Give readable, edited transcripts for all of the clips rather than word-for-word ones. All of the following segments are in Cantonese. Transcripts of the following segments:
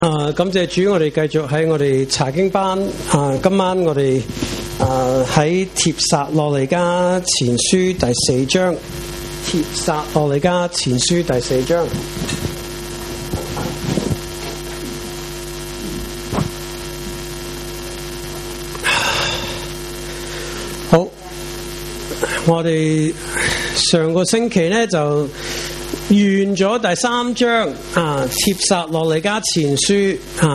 感謝主，我哋繼續喺我哋查經班。今晚我哋喺帖撒羅尼迦前書第4章。帖撒羅尼迦前書第4章。好，我哋上個星期呢就完咗第3章帖撒羅尼迦前書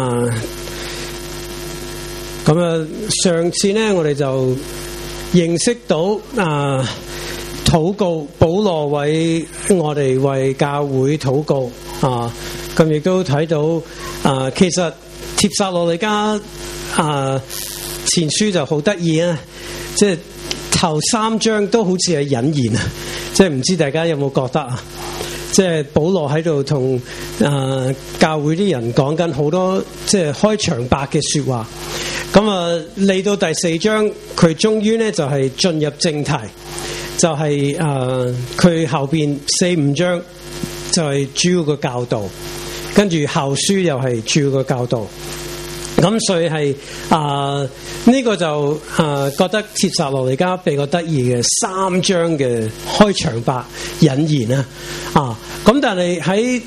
咁上次呢我哋就認識到禱告，保羅為我哋為教會禱告咁亦都睇到其實帖撒羅尼迦前書就好得意啊，即係頭3章都好似係引言啊，即係唔知大家有冇覺得啊？即係保羅喺度同教會啲人講緊好多即係開場白嘅說話，咁嚟到第4章，佢終於咧就係進入正題，就係佢後邊4、5章就係主要嘅教導，跟住後書又係主要嘅教導。咁所以係呢個就覺得帖撒羅尼迦比較得意嘅3章嘅開場白引言咁但係喺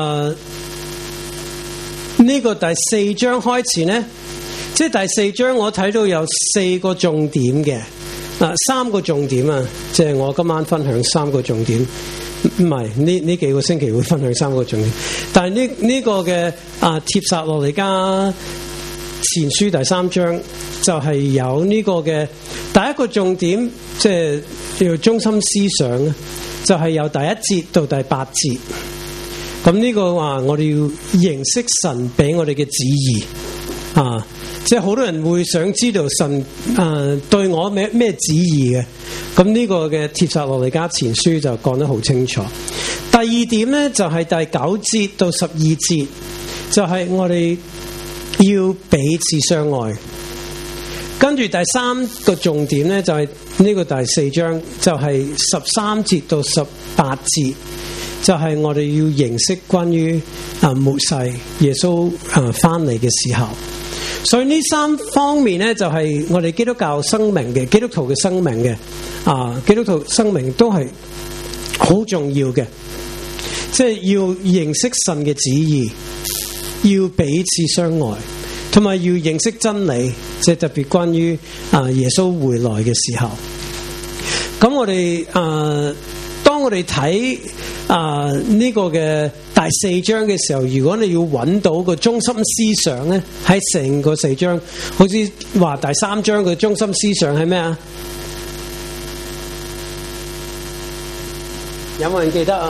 呢個第4章開始呢，即係第4章我睇到有4個重點嘅3個重點即係我今晚分享3個重點，唔係呢幾個星期會分享3個重點，但係呢個嘅帖撒羅尼迦前書第3章就係有呢個嘅第一個重點，即係叫做中心思想，就係由第1節到第8節。咁呢個話我哋要認識神俾我哋嘅旨意即係好多人會想知道神對我咩旨意嘅。咁呢個嘅帖撒羅尼迦前書就講得好清楚。第2點呢，就係第9節到12節，就係我哋要彼此相愛。跟住第3個重點呢，就係呢個第4章，就係13節到18節，就係我哋要認識關於末世耶穌翻嚟嘅時候。所以呢3方面呢，就係我哋基督教生命嘅基督徒嘅生命嘅基督徒生命都係好重要嘅，即係要認識神嘅旨意，要彼此相愛，同埋要認識真理，即係特別關於耶穌回來嘅時候。咁我哋當我哋睇呢個嘅第4章嘅時候，如果你要揾到個中心思想咧，喺成個4章，好似話第3章嘅中心思想係咩啊？有冇人記得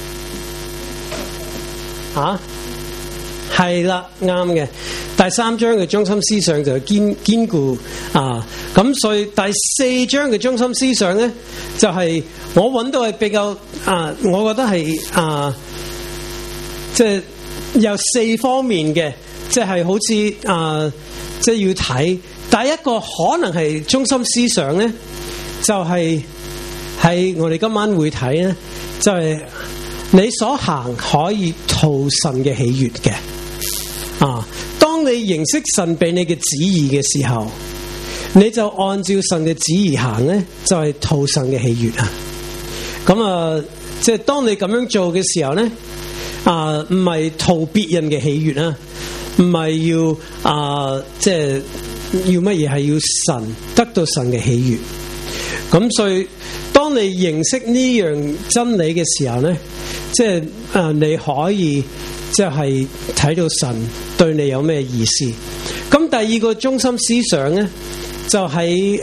係啦，啱嘅。第3章嘅中心思想就係堅固咁所以第4章嘅中心思想咧，就係我揾到係比較我覺得係即係有4方面嘅，即係好似即係要睇第一個可能係中心思想咧，就係喺我哋今晚會睇咧，就係你所行可以討神嘅喜悅嘅當你認識神俾你嘅旨意嘅時候，你就按照神嘅旨意行咧，就係討神嘅喜悅咁即係當你咁樣做嘅時候咧，唔係討別人嘅喜悅唔係要即係要乜嘢，係要神得到神嘅喜悅。咁所以當你認識呢樣真理嘅時候咧，即係你可以即係睇到神對你有咩意思。咁第2個中心思想咧，就喺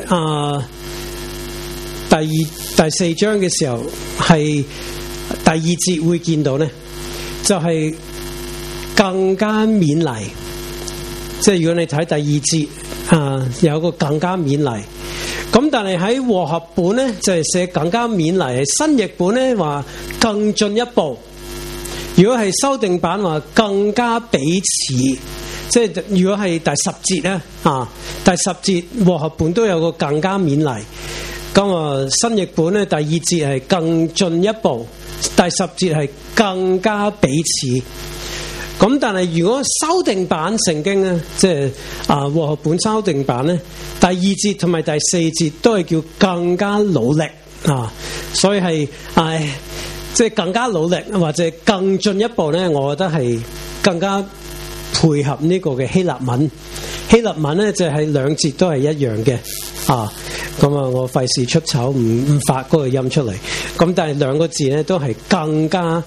第4章嘅時候，係第2節會見到咧，就係更加勉勵。即係如果你睇第2節有個更加勉勵。咁但係喺和合本咧就係寫更加勉勵，新譯本咧話更進一步。如果係修訂版話更加彼此，即係如果係第10節咧第10節和合本都有個更加勉勵。咁新譯本咧第2節係更進一步，第10節係更加彼此。 咁但係如果修訂版聖經咧，即係和合本修訂版咧，第2節同埋第4節都係叫更加努力啊，所以係即係更加努力或者更進一步咧，我覺得係更加配合呢個嘅希臘文。希臘文咧就係兩節都係一樣嘅啊，咁啊我費事出醜唔發嗰個音出嚟，咁但係兩個字咧都係更加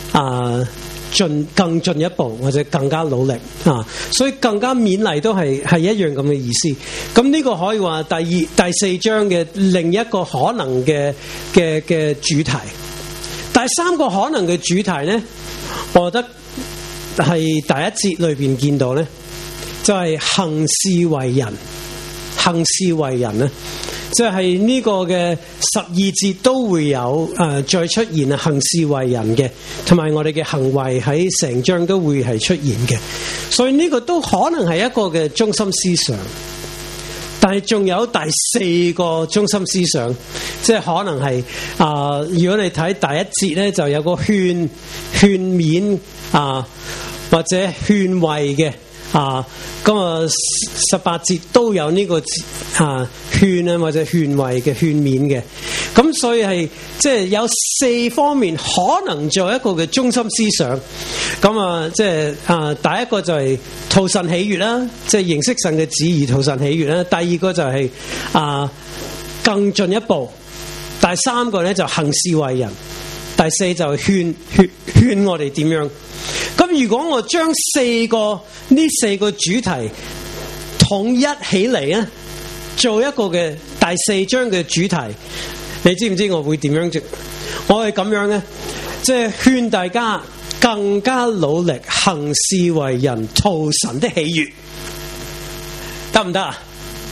更進一步或者更加努力啊，所以更加勉勵都係一樣咁嘅意思。咁呢個可以話第4章嘅另一個可能嘅主題。第3個可能嘅主題咧，我覺得係第一節裏邊見到咧，就係行事為人。行事為人咧，即係呢個嘅12節都會有再出現行事為人嘅，同埋我哋嘅行為喺成章都會係出現嘅，所以呢個都可能係一個嘅中心思想。但係仲有第4個中心思想，即係可能係如果你睇第一節咧，就有個勸勉或者勸慰嘅。咁18節都有呢個勸或者勸慰嘅勸勉嘅，咁所以係即係有4方面可能做一個嘅中心思想。咁即係第一個就係討神喜悅啦，即係認識神嘅旨意，討神喜悅啦。第二個就係更進一步。第3個咧就行事為人。第4就勸我哋點樣。咁如果我將呢4個主題統一起嚟咧，做一個嘅第4章嘅主題，你知唔知我會點樣做？我係咁樣咧，即係勸大家更加努力行事為人，討神的喜悅，得唔得啊？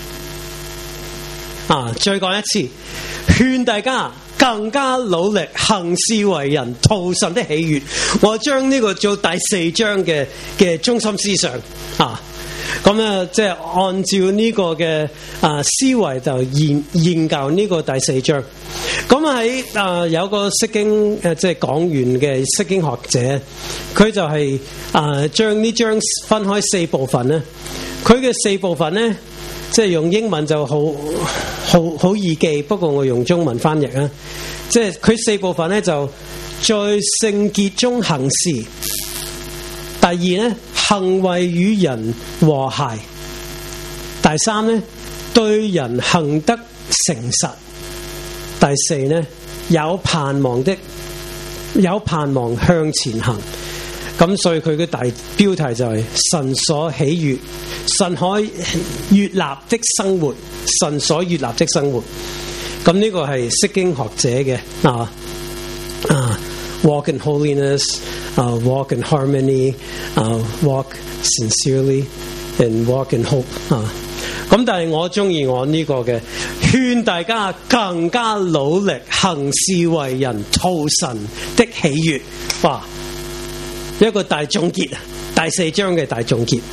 再講一次，勸大家更加努力行事為人，討神的喜悅。我將呢個做第4章嘅中心思想咁即係按照呢個嘅思維就研究呢個第4章。咁喺有個釋經即係講完嘅釋經學者，佢就係將呢章分開4部分咧。佢嘅4部分咧，即係用英文就好易記，不過我用中文翻譯啊。即係佢4部分咧，就在聖潔中行事。第2咧，行為與人和諧。第3咧，對人行得誠實。第4咧，有盼望向前行。咁所以佢嘅大標題就係神所喜悅、神可悅納的生活，神所悅納的生活。咁呢個係釋經學者嘅walk in holiness, walk in harmony, walk sincerely, and walk in hope 咁但係我中意我呢個嘅，勸大家更加努力行事為人，討神的喜悅。哇！一個大總結，第4章嘅大總結。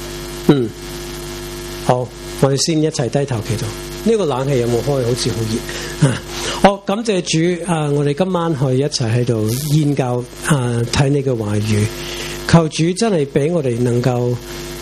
好，我哋先一齊低頭祈禱。呢個冷氣有冇開？好似好熱。好，感謝主我哋今晚去一齊喺度研究睇你嘅話語，求主真係俾我哋能夠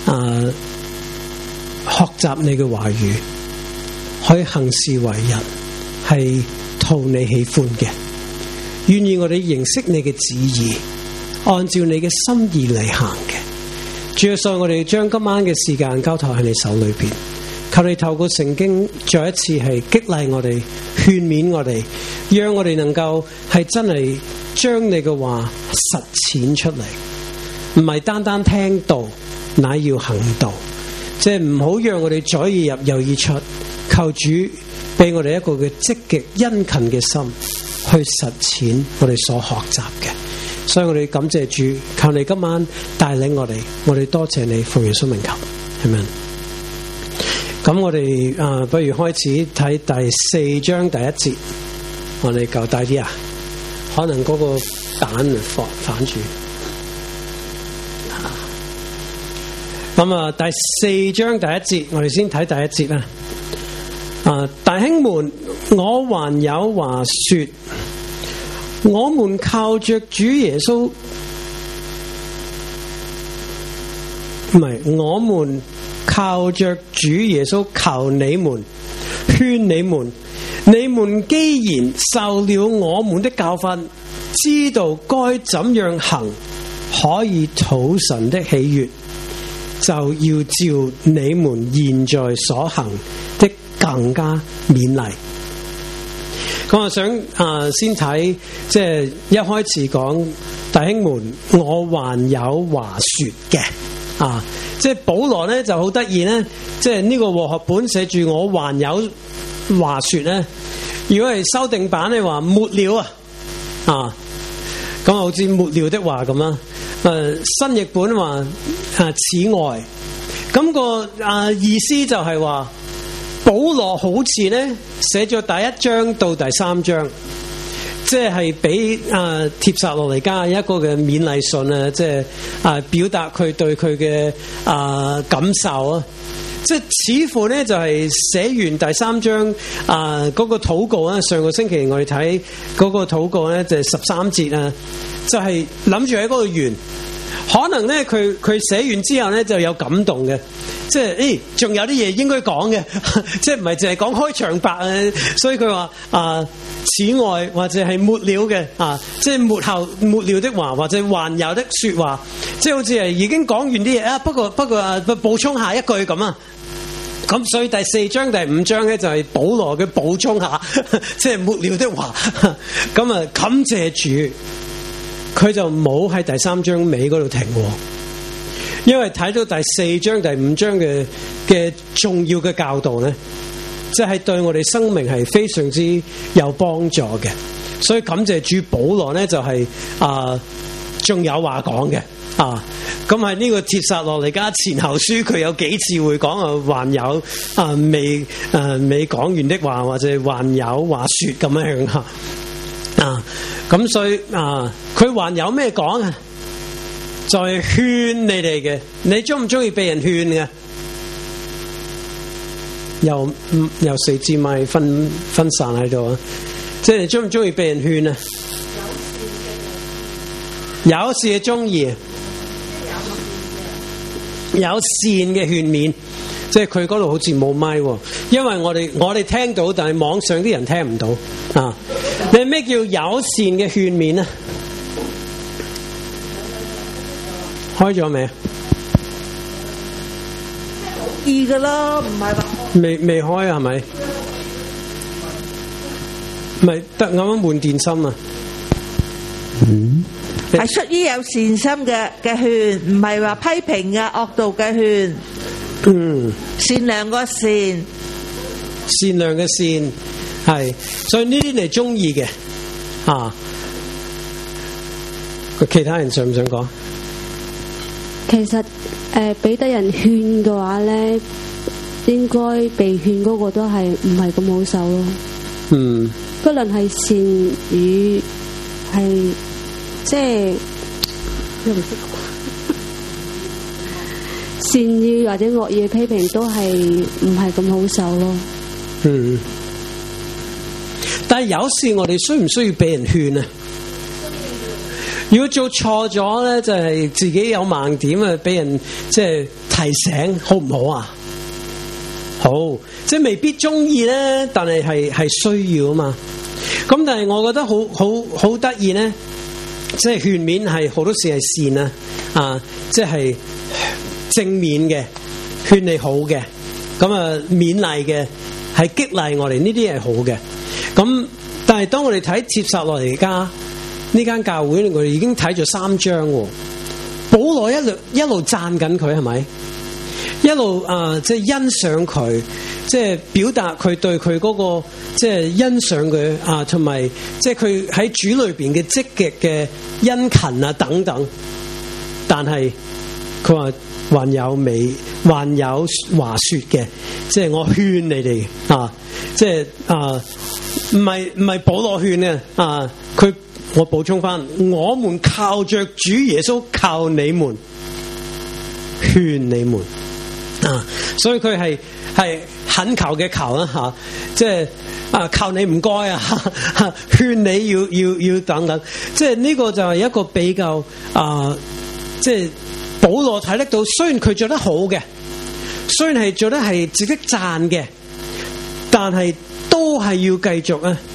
學習你嘅話語，可以行事為人，係討你喜歡嘅。願意我哋認識你嘅旨意，按照你嘅心意嚟行嘅。主啊，所以我哋將今晚嘅時間交託喺你手裏邊，求你透過聖經再一次係激勵我哋，勸勉我哋，讓我哋能夠係真係將你嘅話實踐出嚟，唔係單單聽道，乃要行道。即係唔好讓我哋左耳入右耳出，求主俾我哋一個嘅積極殷勤嘅心去實踐我哋所學習嘅。所以我哋感謝主，求你今晚帶領我哋多謝你，奉耶穌名求，係咪？咁我哋不如開始睇第4章第1節。我哋夠大啲啊，可能嗰個蛋反住。咁第4章第1節，我哋先睇第1節啦。弟兄們，我還有話說，我們靠着主耶穌， 唔係，我們靠着主耶穌求你們，勸你們，你們既然受了我們的教訓，知道該怎樣行，可以討神的喜悅，就要照你們現在所行的更加勉勵。咁我想先睇，即係一開始講弟兄們，我還有話說嘅。即係保羅咧就好得意咧，即係呢個和合本寫住我還有話說咧，如果係修訂版咧話末了咁好似末了的話咁啦。新譯本話此外，咁個意思就係話保羅好似咧寫咗第一章到第三章，即係俾帖撒羅尼迦一個嘅勉勵信啊，即係表達佢對佢嘅感受啊，即係似乎咧就係寫完第三章嗰個禱告啊，上個星期我哋睇嗰個禱告咧就係13節啊，就係諗住喺嗰度完。可能咧佢寫完之後咧就有感動嘅，即係仲有啲嘢應該講嘅，即係唔係淨係講開場白啊，所以佢話此外或者係末了嘅即係末了的話，或者還有的說話，即係好似係已經講完啲嘢啊，不過補充下一句咁啊。咁所以第4章第5章咧就係保羅嘅補充下，即係末了的話。咁啊感謝主。佢就冇喺第3章尾嗰度停，因為睇到第4章第5章嘅重要嘅教導咧，即係對我哋生命係非常之有幫助嘅。所以感謝主，保羅咧就係仲有話講嘅咁喺呢個帖撒羅尼迦前後書，佢有幾次會講還有未講完的話，或者還有話說咁樣咁所以佢還有咩講啊？就係勸你哋嘅。你中唔中意被人勸嘅？由四支咪分散喺度啊！即係你中唔中意被人勸啊？有事嘅中意，有善嘅勸勉。即係佢嗰度好似冇咪，因為我哋聽到，但係網上啲人聽唔到你咩叫友善嘅勸勉啊？開咗未啊？ 易噶啦，唔係話未開啊？係咪？咪得啱啱換電芯啊？ 係出於有善心嘅勸，唔係話批評嘅惡道嘅勸。善良個善嘅善係，所以呢啲你中意嘅其他人想唔想講？ 其實俾得人勸嘅話咧，應該被勸嗰個都係唔係咁好受咯。不論係善與係即係善意或者惡意嘅批評都係唔係咁好受咯。 但係有時我哋需唔需要俾人勸啊？如果做錯咗咧，就係自己有盲點啊，俾人即係提醒，好唔好啊？好，即係未必中意咧，但係需要啊嘛。咁但係我覺得好得意咧，即係勸勉係好多時係善啊，即係正面嘅，勸你好嘅，咁勉勵嘅，係激勵我哋，呢啲係好嘅。咁但係當我哋睇帖撒羅尼迦呢間教會，我哋已經睇咗3章，保羅一路讚緊佢，係咪？一路即係欣賞佢，即係表達佢對佢嗰個即係欣賞佢同埋即係佢喺主裏邊嘅積極嘅殷勤啊等等。但係佢話還有話說嘅，即係我勸你哋即係唔係保羅勸嘅佢。我補充翻，我們靠着主耶穌靠你們，勸你們所以佢係懇求嘅求啦即係求你唔該勸你要等等，即係呢個就係一個比較即係保羅睇得到，雖然佢做得好嘅，雖然係做得係值得讚嘅，但係都係要繼續啊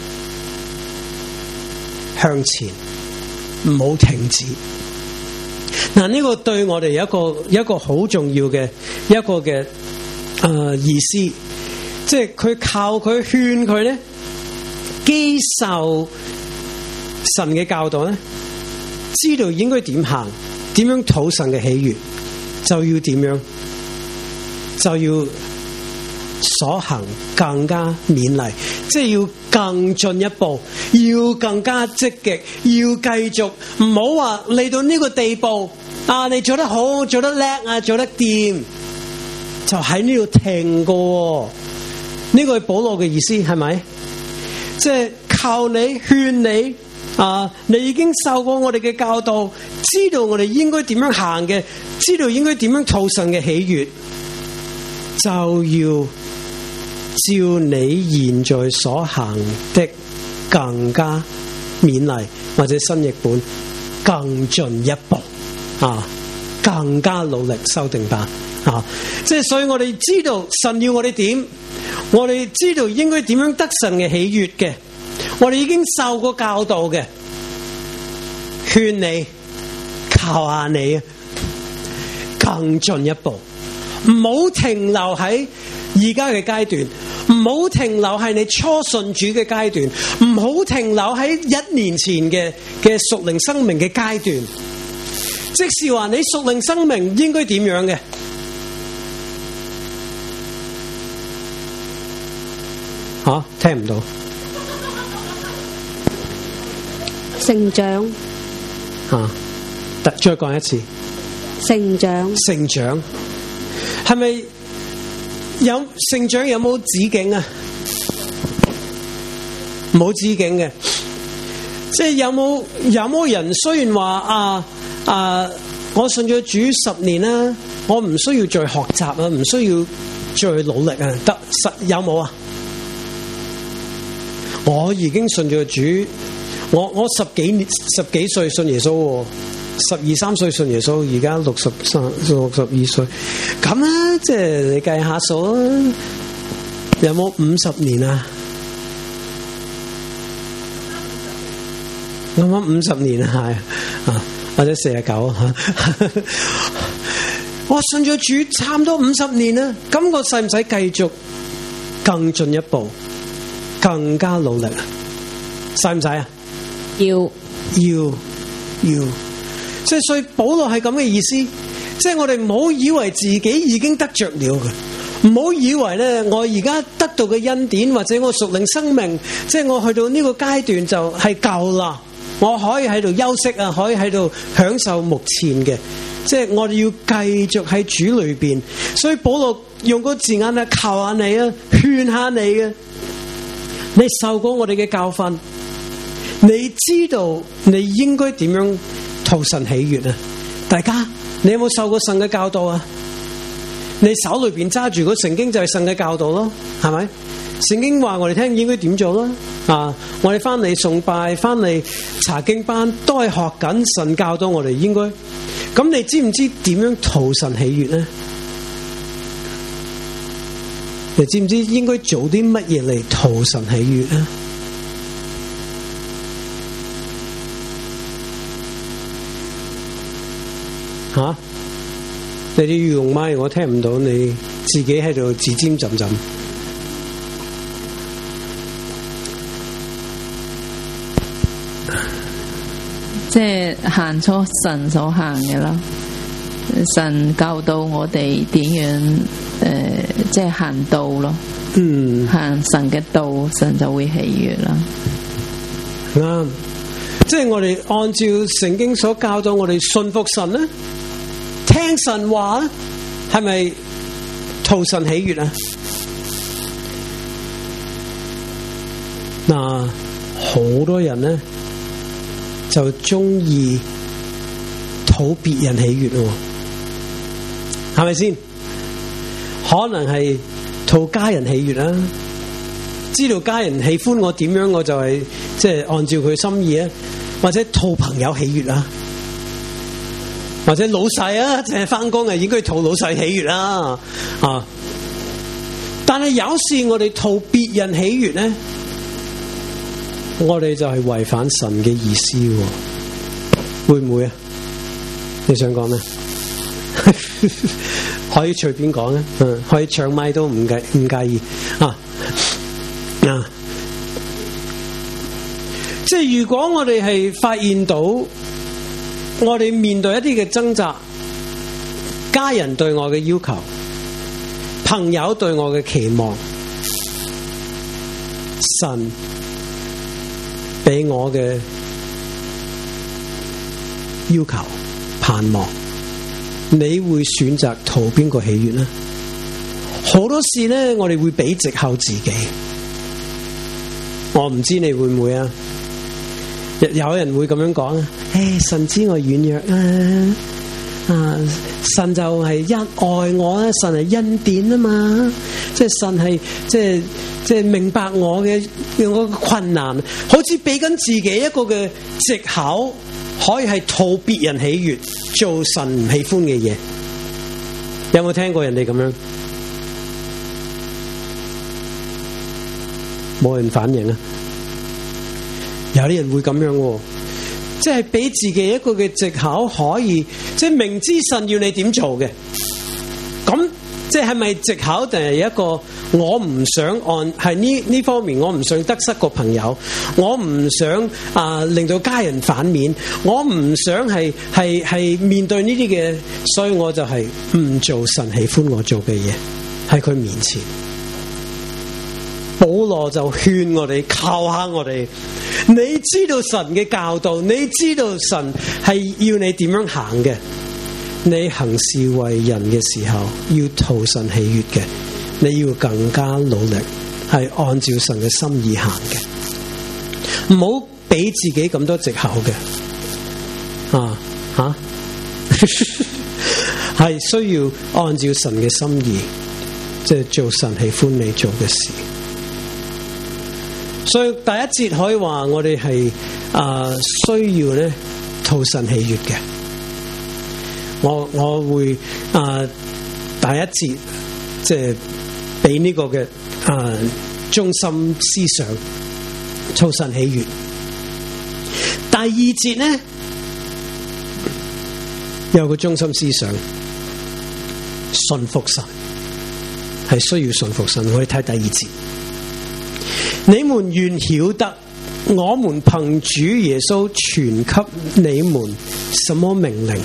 向前，唔好停止。嗱，呢個對我哋有一個好重要嘅一個嘅意思，即係佢靠佢勸佢咧，基受神嘅教導咧，知道應該點行，點樣討神嘅喜悅，就要點樣，就要所行更加勉勵，即係要更進一步，要更加積極，要繼續，唔好話嚟到呢個地步啊！你做得好，做得叻啊，做得掂，就喺呢度停過。呢個係保羅嘅意思，係咪？即係靠你勸你啊！你已經受過我哋嘅教導，知道我哋應該點樣行嘅，知道應該點樣討神嘅喜悅，就要照你現在所行的更加勉勵，或者新譯本更進一步啊，更加努力修訂版啊！即係所以我哋知道神要我哋點，我哋知道應該點樣得神嘅喜悅嘅，我哋已經受過教導嘅，勸你靠下你啊，更進一步，唔好停留喺而家嘅階段，唔好停留喺你初信主嘅階段，唔好停留喺1年前嘅屬靈生命嘅階段。即是話你屬靈生命應該點樣嘅？聽唔到。 成長。 再講一次。 成長。 成長。係咪有成長有冇止境啊？冇止境嘅。即係有冇人雖然話我信咗主10年啦，我唔需要再學習啊，唔需要再努力啊，得實有冇啊？我已經信咗主，我十幾歲信耶穌，12、13歲信耶穌，而家62歲，咁啊，即係你計下數啊，有冇50年啊？啱啱50年係啊，或者49啊？我信咗主差唔多50年啦，咁我使唔使繼續更進一步？更加努力啊！使唔使啊？要，即係所以保羅係咁嘅意思，即係我哋唔好以為自己已經得着了嘅，唔好以為咧我而家得到嘅恩典或者我屬靈生命，即係我去到呢個階段就係夠啦，我可以喺度休息啊，可以喺度享受目前嘅，即係我哋要繼續喺主裏邊。所以保羅用個字眼啊，求下你啊，勸下你啊。你受過我哋嘅教訓，你知道你應該點樣討神喜悅啊？大家，你有冇受過神嘅教導啊？你手裏邊揸住個聖經就係神嘅教導咯，係咪？聖經話我哋聽應該點做啦？我哋翻嚟崇拜，翻嚟查經班，都係學緊神教導我哋應該。咁你知唔知點樣討神喜悅呢？你知唔知應該做啲乜嘢嚟討神喜悅啊？你啲要用麥，我聽唔到，你自己喺度自尖浸浸。 即係行出神所行嘅啦，神教導我哋點樣即係行道咯，行神嘅道，神就會喜悅啦。 啱，即係我哋按照聖經所教導我哋信服神咧，聽神話咧，係咪討神喜悅啊？嗱，好多人咧就中意討別人喜悅咯，係咪先？可能係討家人喜悅啦，知道家人喜歡我點樣，我就係即係按照佢心意啊，或者討朋友喜悅啦。 或者老細啊，淨係翻工啊，應該討老細喜悅啦啊！但係有時我哋討別人喜悅咧，我哋就係違反神嘅意思，會唔會啊？你想講咩？可以隨便講啊，可以搶麥都唔介意啊。即係如果我哋係發現到我哋面對一啲嘅掙扎，家人對我嘅要求，朋友對我嘅期望，神俾我嘅要求盼望，你會選擇討邊個喜悅呢？好多事呢，我哋會俾藉口自己，我唔知你會唔會啊？有人會咁樣講啊，神知我軟弱啊，神就係因愛我啊，神係恩典啊嘛，即係神係即係明白我嘅困難，好似俾緊自己一個嘅藉口，可以係討別人喜悅，做神唔喜歡嘅嘢。有冇聽過人哋咁樣？冇人反應啊！有啲人會咁樣，即係俾自己一個嘅藉口，可以即係明知神要你點做嘅，咁即係咪藉口定係一個我唔想按係呢方面，我唔想得失個朋友，我唔想令到家人反面，我唔想係面對呢啲嘅，所以我就係唔做神喜歡我做嘅嘢喺佢面前。保羅就勸我哋，靠下我哋。你知道神嘅教導，你知道神係要你點樣行嘅，你行事為人嘅時候要討神喜悅嘅，你要更加努力，係按照神嘅心意行嘅，唔好俾自己咁多藉口嘅。係需要按照神嘅心意，即係做神喜歡你做嘅事。所以第一節可以話我哋係需要咧討神喜悅嘅。我會第一節即係俾呢個嘅中心思想討神喜悅。第二節咧有個中心思想順服神，係需要順服神。我哋睇第二節。你們願曉得，我們憑主耶穌傳給你們什麼命令？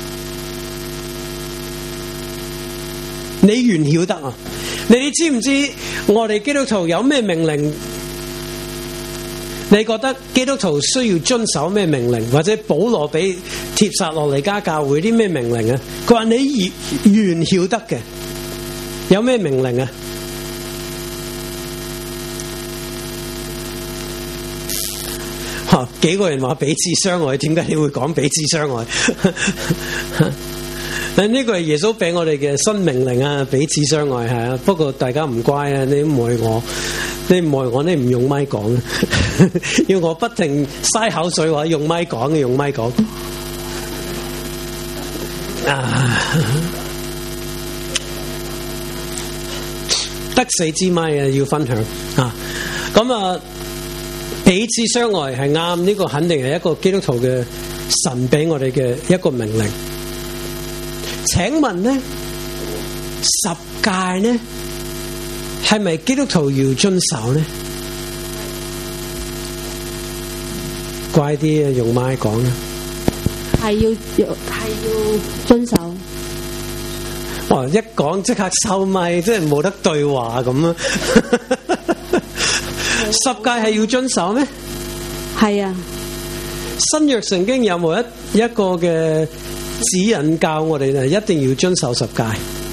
你願曉得啊？你知唔知我哋基督徒有咩命令？你覺得基督徒需要遵守咩命令？或者保羅俾帖撒羅尼迦教會啲咩命令啊？佢話你願曉得嘅有咩命令啊？幾個人話彼此相愛，點解你會講彼此相愛？呢個係耶穌俾我哋嘅新命令啊，彼此相愛係啊。不過大家唔乖啊，你唔愛我，你唔用咪講，要我不停嘥口水話用咪講，用咪講。得死之咪啊，要分享啊！咁彼此相愛係啱，呢個肯定係一個基督徒嘅神俾我哋嘅一個命令。請問呢十誡呢係咪基督徒要遵守呢？乖啲啊，用麥講啊。係要遵守。哇！一講即刻收咪，即係冇得對話咁啊！十誡係要遵守咩？係啊。新約聖經有冇一個嘅指引教我哋咧，一定要遵守十誡？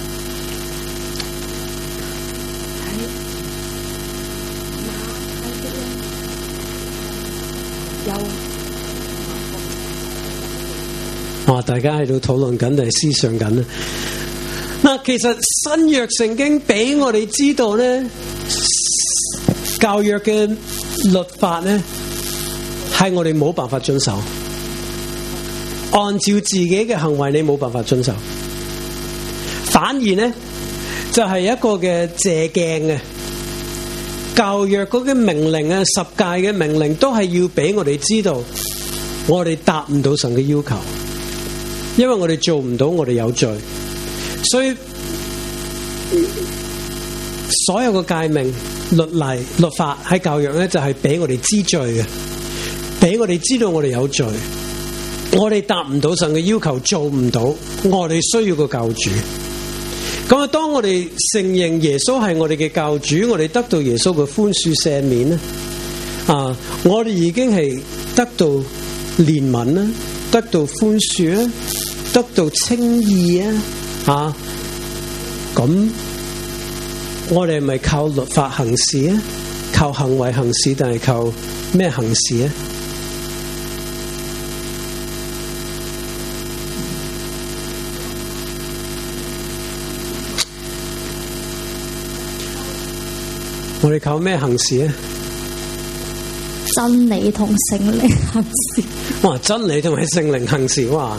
有。哇！大家喺度討論緊定係思想緊啊？嗱，其實新約聖經俾我哋知道咧。舊約嘅律法咧，係我哋冇辦法遵守。 按照自己嘅行為，你冇辦法遵守。反而呢，就係一個嘅借鏡嘅舊約嗰啲命令啊，十誡嘅命令都係要俾我哋知道，我哋達唔到神嘅要求，因為我哋做唔到，我哋有罪，所以所有嘅誡命、律例、律法喺舊約咧，就係俾我哋知罪嘅，俾我哋知道我哋有罪，我哋達唔到神嘅要求，做唔到，我哋需要個救主。咁啊，當我哋承認耶穌係我哋嘅救主，我哋得到耶穌嘅寬恕赦免咧，我哋已經係得到憐憫啦，得到寬恕啦，得到稱義啊，咁我哋係咪靠律法行事啊？靠行為行事，定係靠咩行事啊？我哋靠咩行事啊？ 真理同聖靈行事。 哇！真理同埋聖靈行事，哇！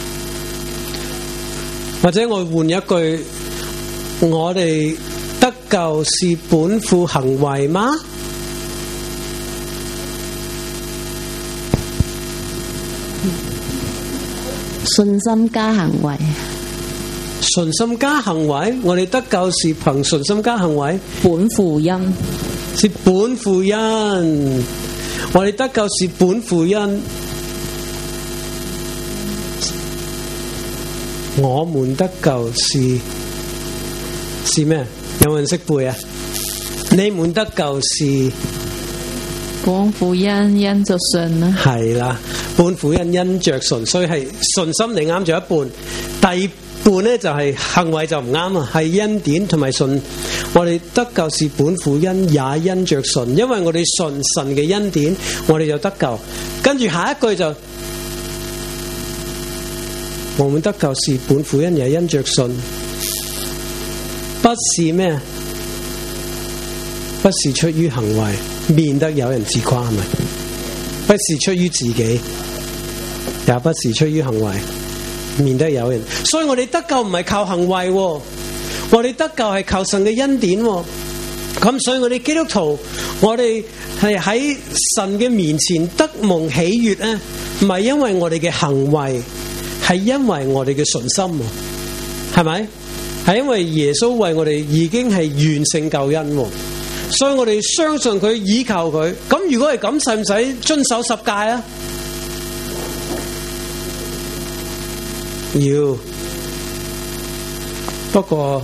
或者我換一句，我哋得救是本乎行為嗎？ 信心加行為。 信心加行為，我哋得救是憑信心加行為。 本乎恩， 是本乎恩。我哋得救是本乎恩。我們得救是咩？有人識背啊？你們得救是本乎恩，因着信啦。 係啦，本乎恩，因着信，所以係信心你啱咗一半，第半咧就係行為就唔啱啊，係恩典同埋信。我哋得救是本乎恩，也因着信，因為我哋信神嘅恩典，我哋就得救。跟住下一句就，我們得救是本乎恩，也因着信，不是咩？不是出於行為，免得有人自誇，係咪？不是出於自己，也不是出於行為，免得有人。所以我哋得救唔係靠行為，我哋得救係靠神嘅恩典。咁所以我哋基督徒，我哋係喺神嘅面前得蒙喜悅咧，唔係因為我哋嘅行為，係因為我哋嘅信心，係咪？係因為耶穌為我哋已經係完成救恩，所以我哋相信佢，依靠佢。咁如果係咁，使唔使遵守十誡啊？要，不過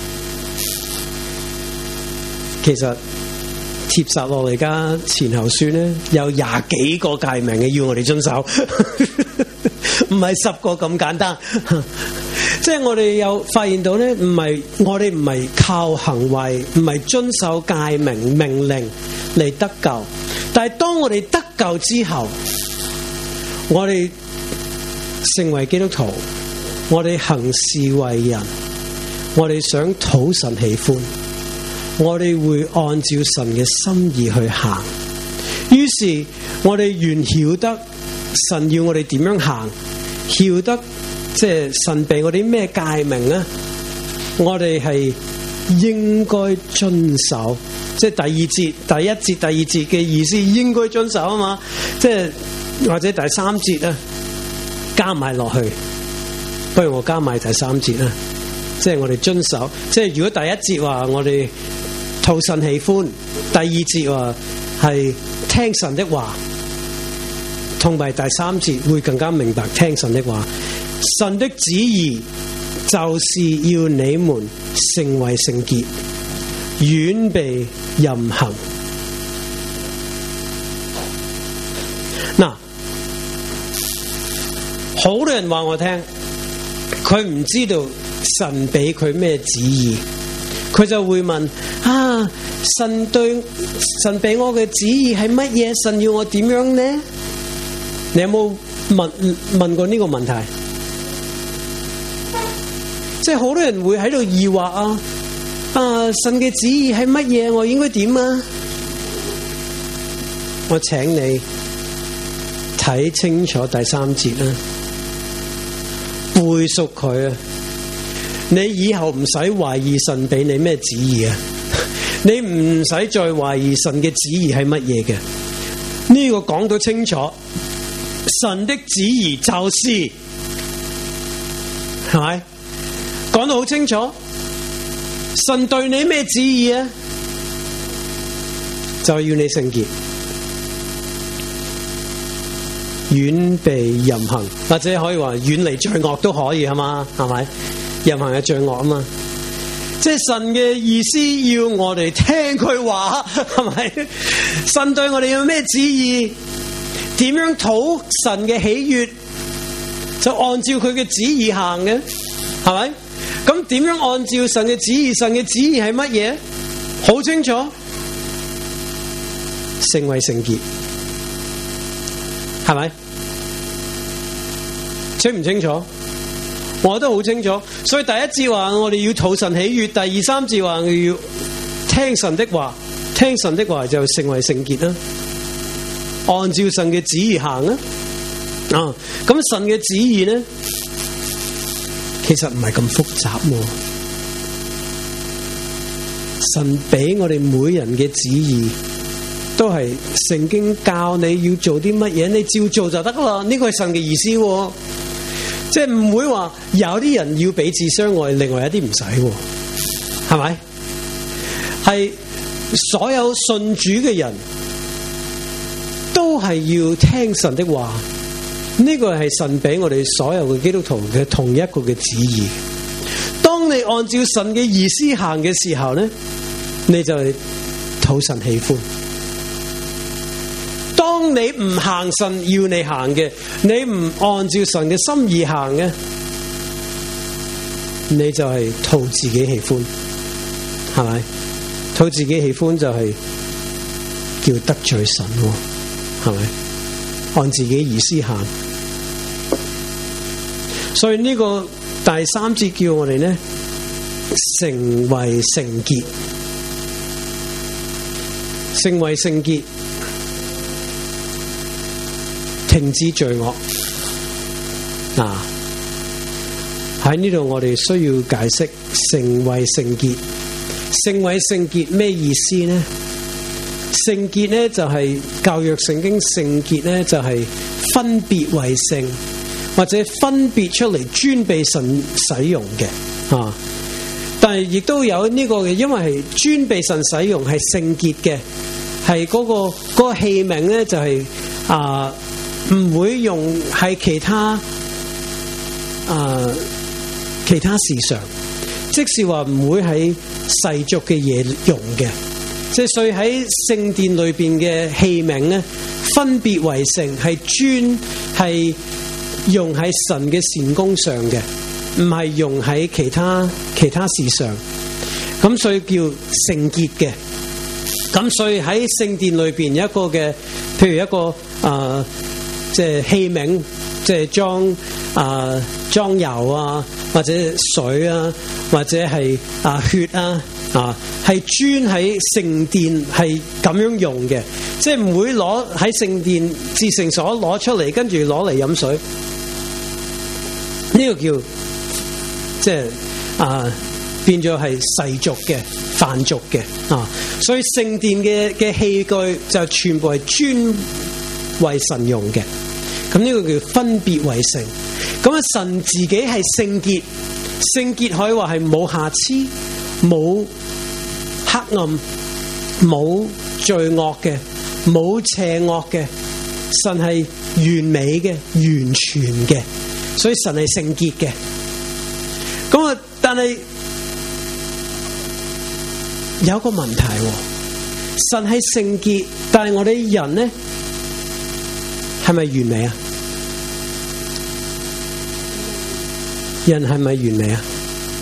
其實帖撒羅尼迦前後書咧，有20幾個誡命嘅要我哋遵守，唔係10個咁簡單。即係我哋有發現到咧，我哋唔係靠行為，唔係遵守誡命命令嚟得救。但係當我哋得救之後，我哋成為基督徒，我哋行事為人，我哋想討神喜歡，我哋會按照神嘅心意去行。於是我哋原曉得神要我哋點樣行，曉得即係神俾我哋咩誡命咧，我哋係應該遵守。即係第一節、第二節嘅意思應該遵守啊嘛。即係或者第3節啊，加埋落去。不如我加埋第3節啦。即係我哋遵守。即係如果第一節話我哋討神喜歡，第二節話係聽神的話，同埋第3節會更加明白聽神的話。神的旨意就是要你們成為聖潔，遠避淫行。嗱，好多人話我聽，佢唔知道神俾佢咩旨意，佢就會問啊，神俾我嘅旨意係乜嘢？神要我點樣呢？你有冇問過呢個問題？即係好多人會喺度疑惑啊，神嘅旨意係乜嘢？我應該點啊？我請你睇清楚第3節啦。 背熟佢啊，你以後唔使懷疑神俾你咩旨意啊，你唔使再懷疑神嘅旨意係乜嘢嘅。呢個講到清楚，神的旨意就是係咪？講到好清楚，神對你咩旨意啊？就係要你聖潔，遠避淫行，或者可以話遠離罪惡都可以，係嘛？係咪？淫行係罪惡啊嘛，即係神嘅意思要我哋聽佢話，係咪？神對我哋有咩旨意？點樣討神嘅喜悅？就按照佢嘅旨意行嘅，係咪？咁點樣按照神嘅旨意？神嘅旨意係乜嘢？好清楚，成為聖潔，係咪？清唔清楚？我都好清楚。所以第一節話我哋要討神喜悅，第二三節話我要聽神的話，聽神的話就成為聖潔啦。按照神嘅旨意行啊！咁神嘅旨意呢，其實唔係咁複雜喎。神俾我哋每人嘅旨意，都係聖經教你要做啲乜嘢，你照做就得啦。呢個係神嘅意思喎，即係唔會話有啲人要彼此相愛，另外一啲唔使，係咪？係所有信主嘅人都係要聽神的話。呢個係神俾我哋所有嘅基督徒嘅同一個嘅旨意。當你按照神嘅意思行嘅時候呢，你就係討神喜歡。當你唔行神要你行嘅，你唔按照神嘅心意行嘅，你就係討自己喜歡，係咪？討自己喜歡就係叫得罪神，係咪？按自己意思行。所以呢個第三節叫我哋呢成為聖潔，成為聖潔，停止罪惡。喺呢度我哋需要解釋成為聖潔。成為聖潔咩意思呢？聖潔呢就係舊約聖經聖潔呢就係分別為聖，或者分別出嚟專被神使用嘅。但係亦都有呢個嘅，因為係專被神使用係聖潔嘅，係嗰個器皿呢就係唔會用喺其他事上，即是話唔會喺世俗嘅嘢用嘅。即係所以喺聖殿裏邊嘅器皿咧，分別為聖，係專係用喺神嘅善工上嘅，唔係用喺其他事上。咁所以叫聖潔嘅。咁所以喺聖殿裏邊有一個嘅，譬如一個即係器皿，即係裝油啊，或者水啊，或者係血啊。係專喺聖殿係咁樣用嘅，即係唔會攞喺聖殿至聖所攞出嚟，跟住攞嚟飲水。呢個叫即係變咗係世俗嘅、泛俗嘅所以聖殿嘅器具就全部係專為神用嘅。咁呢個叫分別為聖。咁神自己係聖潔，聖潔可以話係冇瑕疵、冇黑暗、冇罪惡嘅、冇邪惡嘅，神係完美嘅、完全嘅，所以神係聖潔嘅。咁但係有個問題，神係聖潔，但係我哋人呢，係咪完美啊？人係咪完美啊？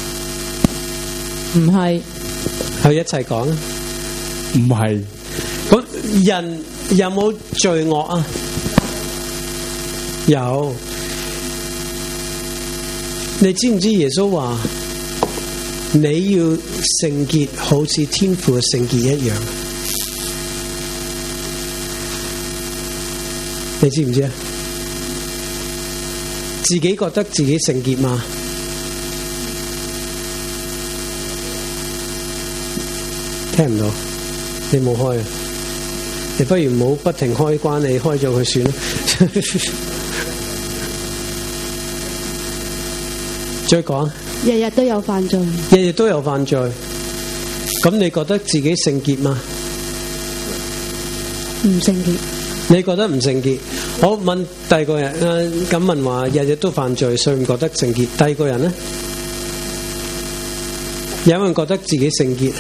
唔係。 去一齊講， 唔係。 咁人有冇罪惡啊？有。你知唔知耶穌話你要聖潔，好似天父嘅聖潔一樣？你知唔知啊？ 自己覺得自己聖潔嗎？聽唔到，你冇開啊？你不如唔好不停開關，你開咗佢算啦。再講， 日日都有犯罪， 日日都有犯罪，咁你覺得自己聖潔嗎？ 唔聖潔。 你覺得唔聖潔？好，問第二個人，咁問話日日都犯罪，所以唔覺得聖潔。第二個人呢？有冇人覺得自己聖潔？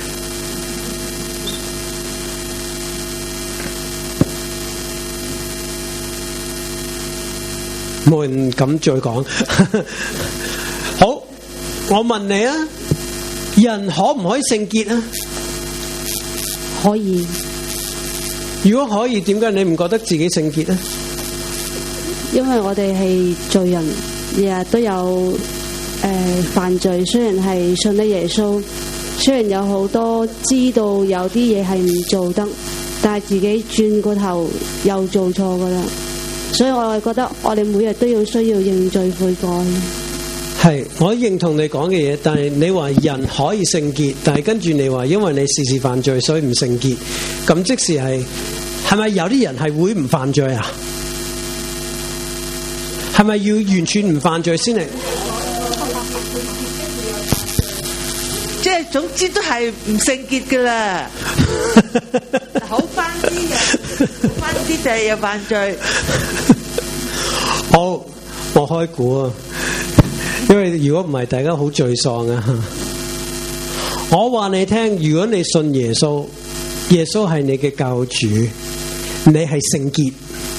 冇人敢再講。好，我問你啊，人可唔可以聖潔啊？ 可以。 如果可以，點解你唔覺得自己聖潔呢？ 因為我哋係罪人，日日都有犯罪。雖然係信得耶穌，雖然有好多知道有啲嘢係唔做得，但係自己轉個頭又做錯噶啦。所以我係覺得我哋每日都要需要認罪悔改。 係，我認同你講嘅嘢，但係你話人可以聖潔，但係跟住你話因為你時時犯罪，所以唔聖潔。咁即是係咪有啲人係會唔犯罪啊？係咪要完全唔犯罪先嚟？ 即係總之都係唔聖潔噶啦。好翻啲人，好翻啲就係有犯罪。 好，我開估啊，因為如果唔係，大家好沮喪啊。我話你聽，如果你信耶穌，耶穌係你嘅救主，你係聖潔。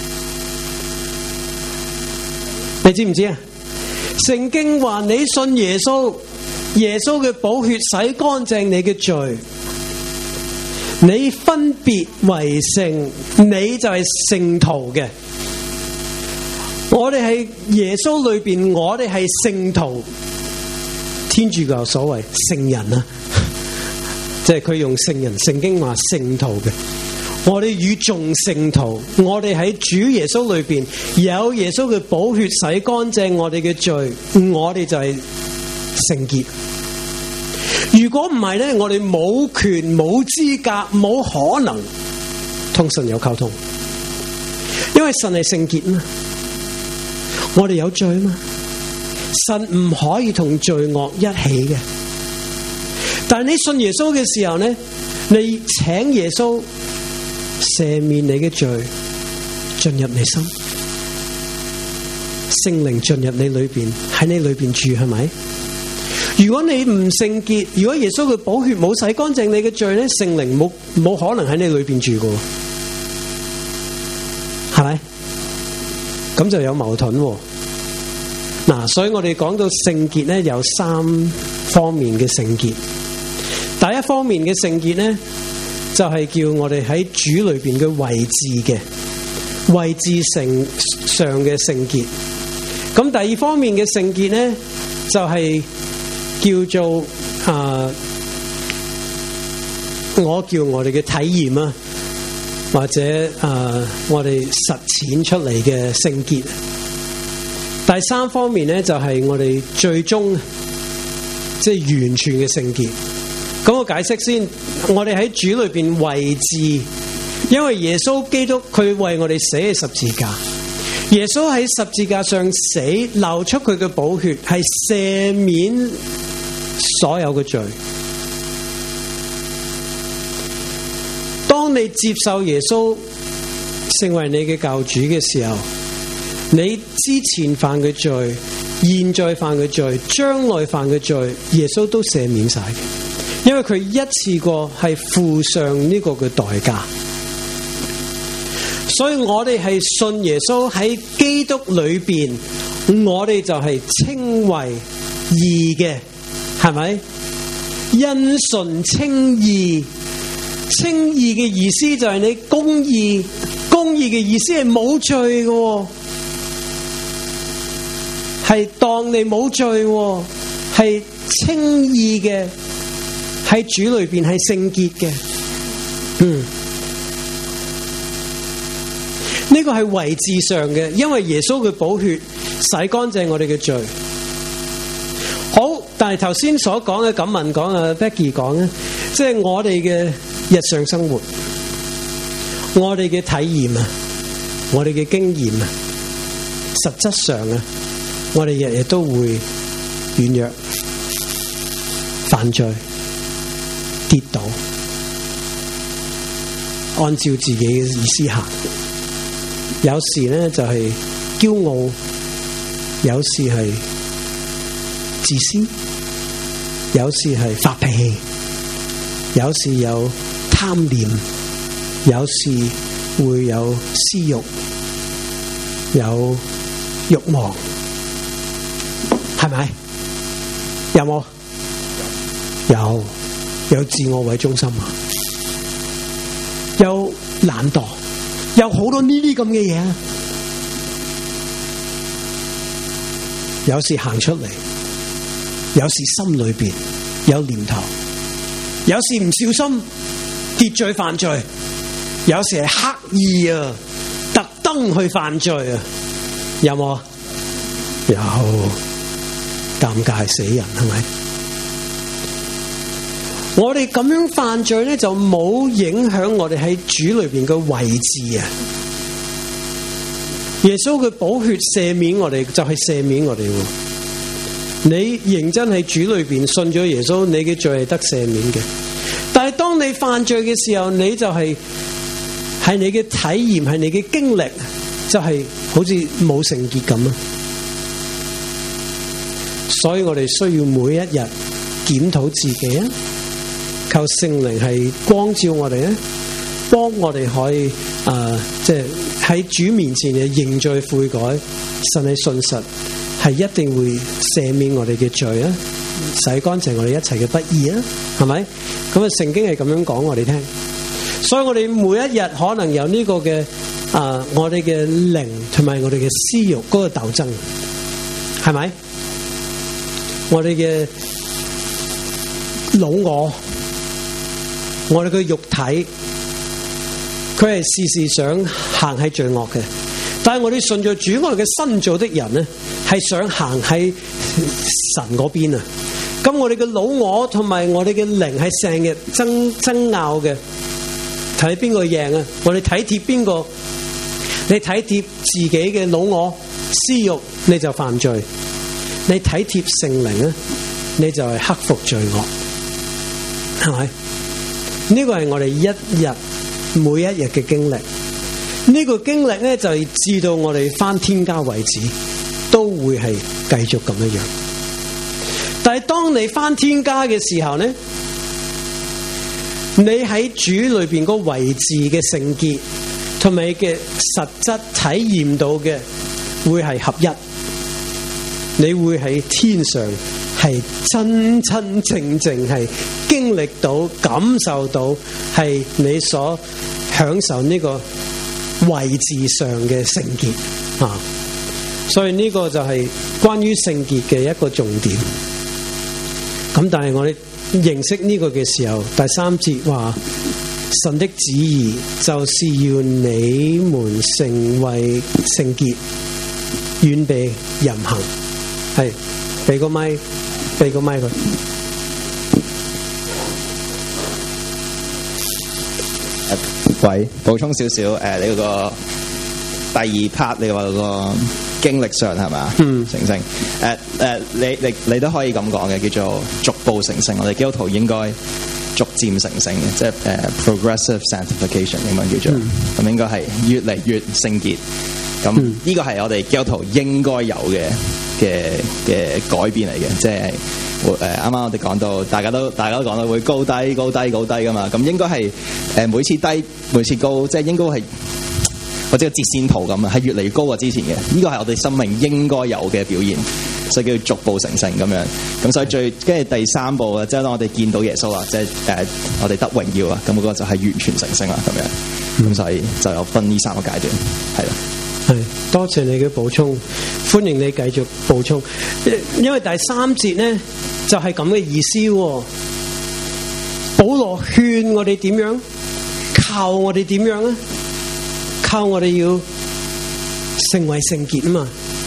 你知唔知啊？聖經話你信耶穌，耶穌嘅寶血洗乾淨你嘅罪，你分別為聖，你就係聖徒嘅。我哋係耶穌裏邊，我哋係聖徒。天主教所謂聖人啊，即係佢用聖人，聖經話聖徒嘅。我哋與眾聖徒，我哋喺主耶穌裏邊有耶穌嘅寶血洗乾淨我哋嘅罪，我哋就係聖潔。如果唔係咧，我哋冇權、冇資格、冇可能同神有溝通，因為神係聖潔嘛，我哋有罪嘛，神唔可以同罪惡一起嘅。但係你信耶穌嘅時候咧，你請耶穌赦免你嘅罪，進入你心，聖靈進入你裏邊，喺你裏邊住，係咪？如果你唔聖潔，如果耶穌嘅寶血冇洗乾淨你嘅罪咧，聖靈冇可能喺你裏邊住嘅，係咪？咁就有矛盾喎。嗱，所以我哋講到聖潔咧，有3方面嘅聖潔。第一方面嘅聖潔咧，就係叫我哋喺主裏邊嘅位置嘅位置上嘅聖潔。咁第二方面嘅聖潔咧，就係叫做我叫我哋嘅體驗啊，或者我哋實踐出嚟嘅聖潔。第三方面咧，就係我哋最終即係完全嘅聖潔。咁我解釋先，我哋喺主裏邊位置，因為耶穌基督佢為我哋死喺十字架，耶穌喺十字架上死，流出佢嘅寶血，係赦免所有嘅罪。當你接受耶穌成為你嘅救主嘅時候，你之前犯嘅罪、現在犯嘅罪、將來犯嘅罪，耶穌都赦免晒嘅。因為佢一次過係付上呢個嘅代價，所以我哋係信耶穌喺基督裏邊，我哋就係稱為義嘅，係咪？因信稱義，稱義嘅意思就係你公義，公義嘅意思係冇罪嘅，係當你冇罪，係稱義嘅。喺主裏邊係聖潔嘅，呢個係位置上嘅，因為耶穌嘅寶血洗乾淨我哋嘅罪。好，但係頭先所講嘅錦文講啊 Becky 講咧，即係我哋嘅日常生活，我哋嘅體驗啊，我哋嘅經驗啊，實質上啊，我哋日日都會軟弱、犯罪、跌倒，按照自己嘅意思行。有時咧就係驕傲，有時係自私，有時係發脾氣，有時有貪念，有時會有私欲，有慾望，係咪？有冇？有自我為中心啊，有懶惰，有好多呢啲咁嘅嘢啊。有時行出嚟，有時心裏邊有念頭，有時唔小心跌罪犯罪，有時係刻意啊，特登去犯罪啊，有冇？有，尷尬死人係咪？我哋咁樣犯罪咧，就冇影響我哋喺主裏邊嘅位置啊！耶穌嘅寶血赦免我哋，就係赦免我哋。你認真喺主裏邊信咗耶穌，你嘅罪係得赦免嘅。但係當你犯罪嘅時候，你就係你嘅體驗，係你嘅經歷，就係好似冇聖潔咁啊！所以我哋需要每一日檢討自己啊！求聖靈係光照我哋咧，幫我哋可以即係喺主面前嘅認罪悔改，神係信實，係一定會赦免我哋嘅罪啊，洗乾淨我哋一切嘅不義啊，係咪？咁啊，聖經係咁樣講我哋聽，所以我哋每一日可能有呢個嘅我哋嘅靈同埋我哋嘅私欲嗰個鬥爭，係咪？我哋嘅老我哋嘅肉體，佢係時時想行喺罪惡嘅，但係我哋順著主，我哋嘅新造的人咧，係想行喺神嗰邊啊！咁我哋嘅老我同埋我哋嘅靈係成日爭拗嘅，睇邊個贏啊！我哋體貼邊個？你體貼自己嘅老我私欲，你就犯罪；你體貼聖靈咧，你就係克服罪惡，係咪？呢個係我哋每一日嘅經歷，呢個經歷咧就係至到我哋返天家為止，都會係繼續咁樣樣。但係當你返天家嘅時候咧，你喺主裏邊個位置嘅聖潔同埋嘅實質體驗到嘅會係合一，你會喺天上係真真正正係經歷到、感受到係你所享受呢個位置上嘅聖潔啊！所以呢個就係關於聖潔嘅一個重點。咁但係我哋認識呢個嘅時候，第3節話神的旨意就是要你們成為聖潔，遠避淫行。係，俾個咪佢。 喂，補充少少你嗰個第二 part， 你話嗰個經歷上係咪？成聖你都可以咁講嘅，叫做逐步成聖。我哋基督徒應該逐漸成聖嘅，即係progressive sanctification 應該叫做，咁應該係越嚟越聖潔。咁呢個係我哋基督徒應該有嘅改變嚟嘅，即係啱啱我哋講到，大家都講到會高低噶嘛，咁應該係每次低每次高，即係應該係或者個折線圖咁啊，係越嚟越高過之前嘅。呢個係我哋生命應該有嘅表現，所以叫逐步成聖咁樣。咁所以跟住第3步啊，即係當我哋見到耶穌啊，即係我哋得榮耀啊，咁嗰個就係完全成聖啦咁樣。咁所以就有分呢3個階段，係啦。 係，多謝你嘅補充，歡迎你繼續補充。因為第3節咧就係咁嘅意思喎。保羅勸我哋點樣，靠我哋點樣啊？靠我哋要成為聖潔啊嘛！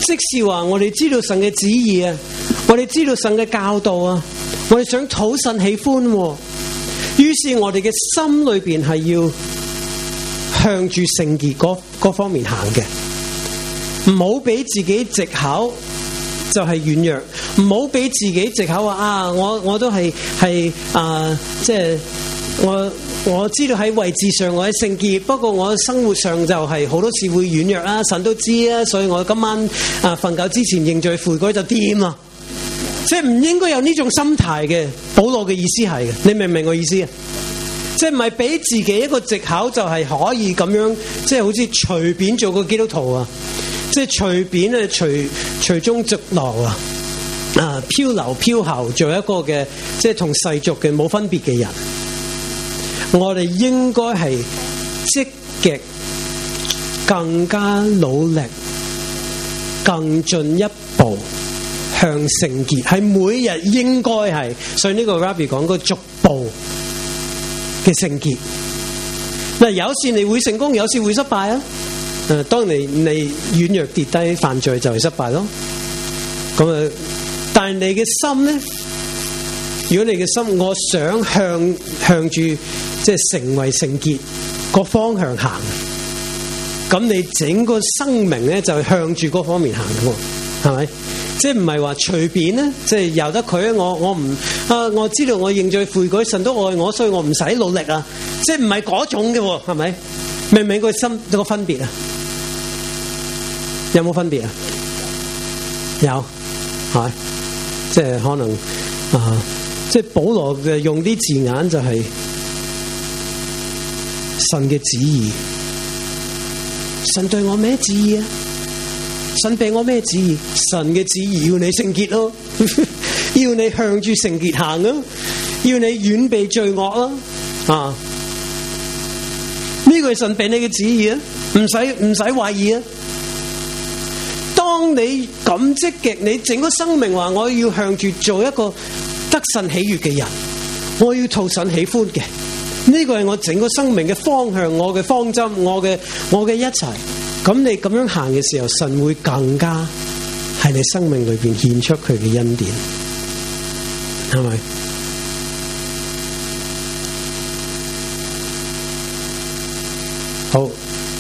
即是話我哋知道神嘅旨意啊，我哋知道神嘅教導啊，我哋想討神喜歡啊，於是我哋嘅心裏邊係要向住聖潔嗰方面行嘅，唔好俾自己藉口就係軟弱，唔好俾自己藉口話啊，我都係即係我知道喺位置上我係聖潔，不過我生活上就係好多時會軟弱啦，神都知啊，所以我今晚瞓覺之前認罪悔改就掂啦。即係唔應該有呢種心態嘅。保羅嘅意思係嘅，你明唔明我意思啊？即係唔係俾自己一個藉口就係可以咁樣，即係好似隨便做個基督徒啊，即係隨便啊隨中逐流啊，漂流漂浮做一個嘅即係同世俗嘅冇分別嘅人。我哋應該係積極、更加努力、更進一步向聖潔，係每日應該係。所以呢個 Rabbi 講個逐步嘅聖潔。嗱，有時你會成功，有時會失敗啊。當你軟弱跌低犯罪就係失敗咯。咁啊，但係你嘅心咧，如果你嘅心我想向住即係成為聖潔個方向行，咁你整個生命咧就向住嗰方面行嘅，係咪？即係唔係話隨便咧，即係由得佢啊！我知道我認罪悔改，神都愛我，所以我唔使努力啊！即係唔係嗰種嘅，係咪？明唔明個心個分別啊？有冇分別啊？有，係即係可能即係保羅嘅用啲字眼就係神嘅旨意。神對我咩旨意啊？神俾我咩旨意？神嘅旨意要你聖潔咯，要你向住聖潔行咯，要你遠避罪惡咯。呢個係神俾你嘅旨意啊，唔使懷疑啊。當你咁積極，你整個生命話我要向住做一個得神喜悅嘅人，我要討神喜歡嘅，呢個係我整個生命嘅方向，我嘅方針，我嘅一切。咁你咁樣行嘅時候，神會更加喺你生命裏邊獻出佢嘅恩典，係咪？好，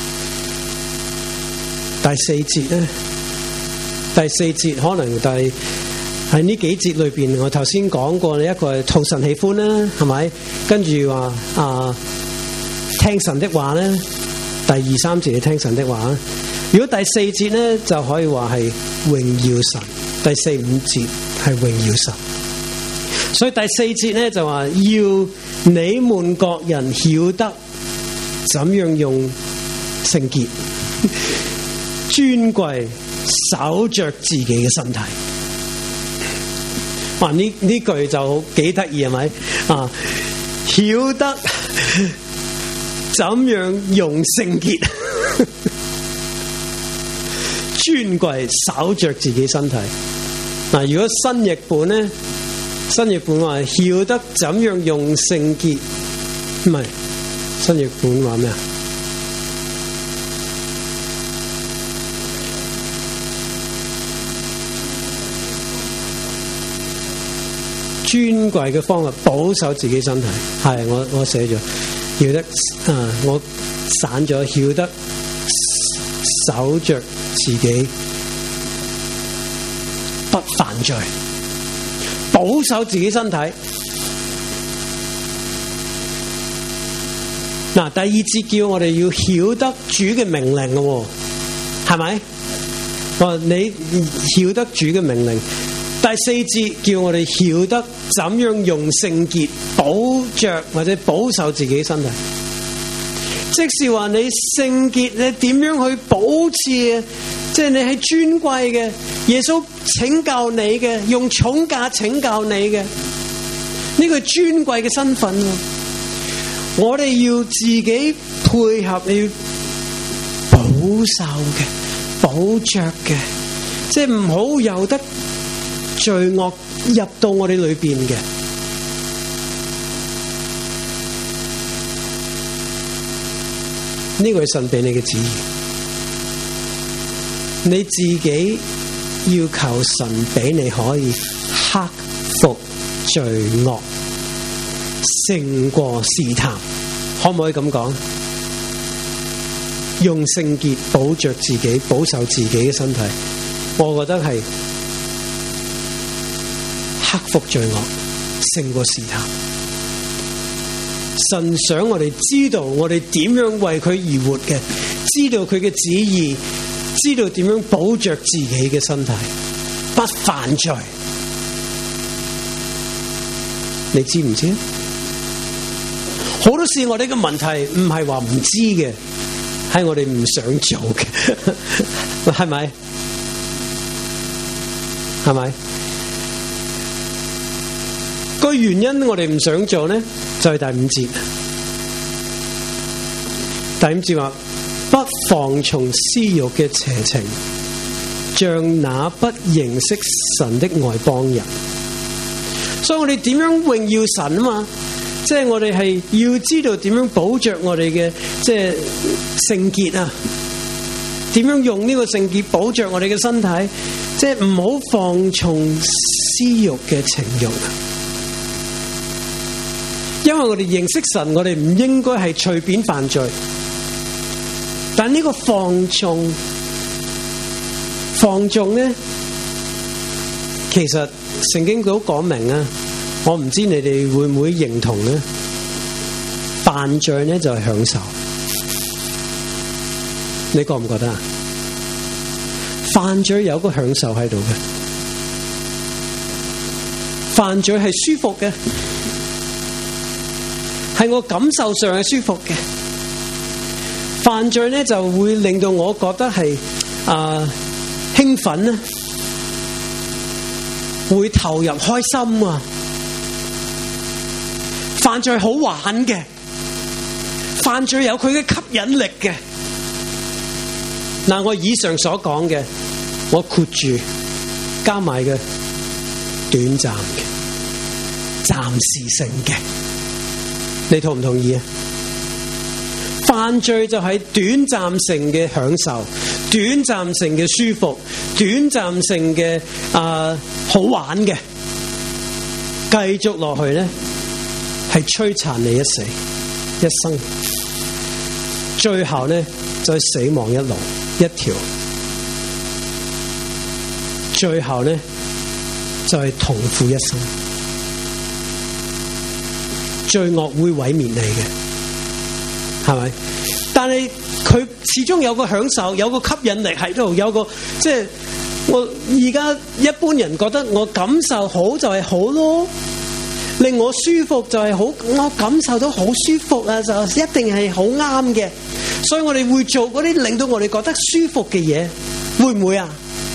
第四節咧，第四節可能喺呢幾節裏邊，我頭先講過，你一個係討神喜歡啦，係咪？跟住話聽神的話咧。第二三節你聽神的話，如果第四節咧就可以話係榮耀神，第四五節係榮耀神。所以第四節咧就話要你們各人曉得怎樣用聖潔尊貴守着自己嘅身體。哇！呢句就幾得意係咪？曉得怎樣用聖潔尊貴守着自己身體。嗱，如果新譯本咧，新譯本話曉得怎樣用聖潔，唔係新譯本話咩啊？尊貴嘅方法保守自己身體，係我寫咗。曉得我散咗，曉得守着自己不犯罪，保守自己身體。嗱，第二節叫我哋要曉得主嘅命令嘅，係咪？你曉得主嘅命令。第四節叫我哋曉得怎樣用聖潔保着或者保守自己身體，即是話你聖潔你點樣去保持啊？即係你係尊貴嘅，耶穌拯救你嘅，用重價拯救你嘅，呢個尊貴嘅身份。我哋要自己配合，你要保守嘅、保着嘅，即係唔好由得罪惡入到我哋裏邊嘅。呢個係神俾你嘅旨意。 你自己要求神俾你可以克服罪惡，勝過試探，可唔可以咁講？用聖潔保着自己，保守自己嘅身體，我覺得係克服罪惡，勝過試探。神想我哋知道我哋點樣為佢而活嘅，知道佢嘅旨意，知道點樣保着自己嘅身體，不犯罪。你知唔知？好多事我哋嘅問題唔係話唔知嘅，係我哋唔想做嘅，係咪？係咪？個原因我哋唔想做呢，就係第五節。第五節話：不放從私欲嘅邪情，像那不認識神的外邦人。所以我哋點樣榮耀神啊嘛？即係我哋係要知道點樣保着我哋嘅即係聖潔啊，點樣用呢個聖潔保着我哋嘅身體，即係唔好放從私欲嘅情慾啊。因為我哋認識神，我哋唔應該係隨便犯罪，但呢個放縱咧，其實聖經都講明啊。我唔知你哋會唔會認同咧？犯罪咧就係享受，你覺唔覺得啊？犯罪有個享受喺度嘅，犯罪係舒服嘅，係我感受上係舒服嘅。犯罪咧就會令到我覺得係興奮啊，會投入開心啊。犯罪好玩嘅，犯罪有佢嘅吸引力嘅。嗱，我以上所講嘅，我括住加埋嘅短暫嘅、暫時性嘅，你同唔同意啊？犯罪就係短暫性嘅享受、短暫性嘅舒服、短暫性嘅好玩嘅，繼續落去咧，係摧殘你一世一生，最後咧就係死亡一條，最後咧就係痛苦一生，罪惡會毀滅你嘅，係咪？但係佢始終有個享受，有個吸引力喺度，有個即係我而家一般人覺得我感受好就係好咯。令我舒服就係好，我感受到好舒服啊，就一定係好啱嘅。所以我哋會做嗰啲令到我哋覺得舒服嘅嘢，會唔會啊？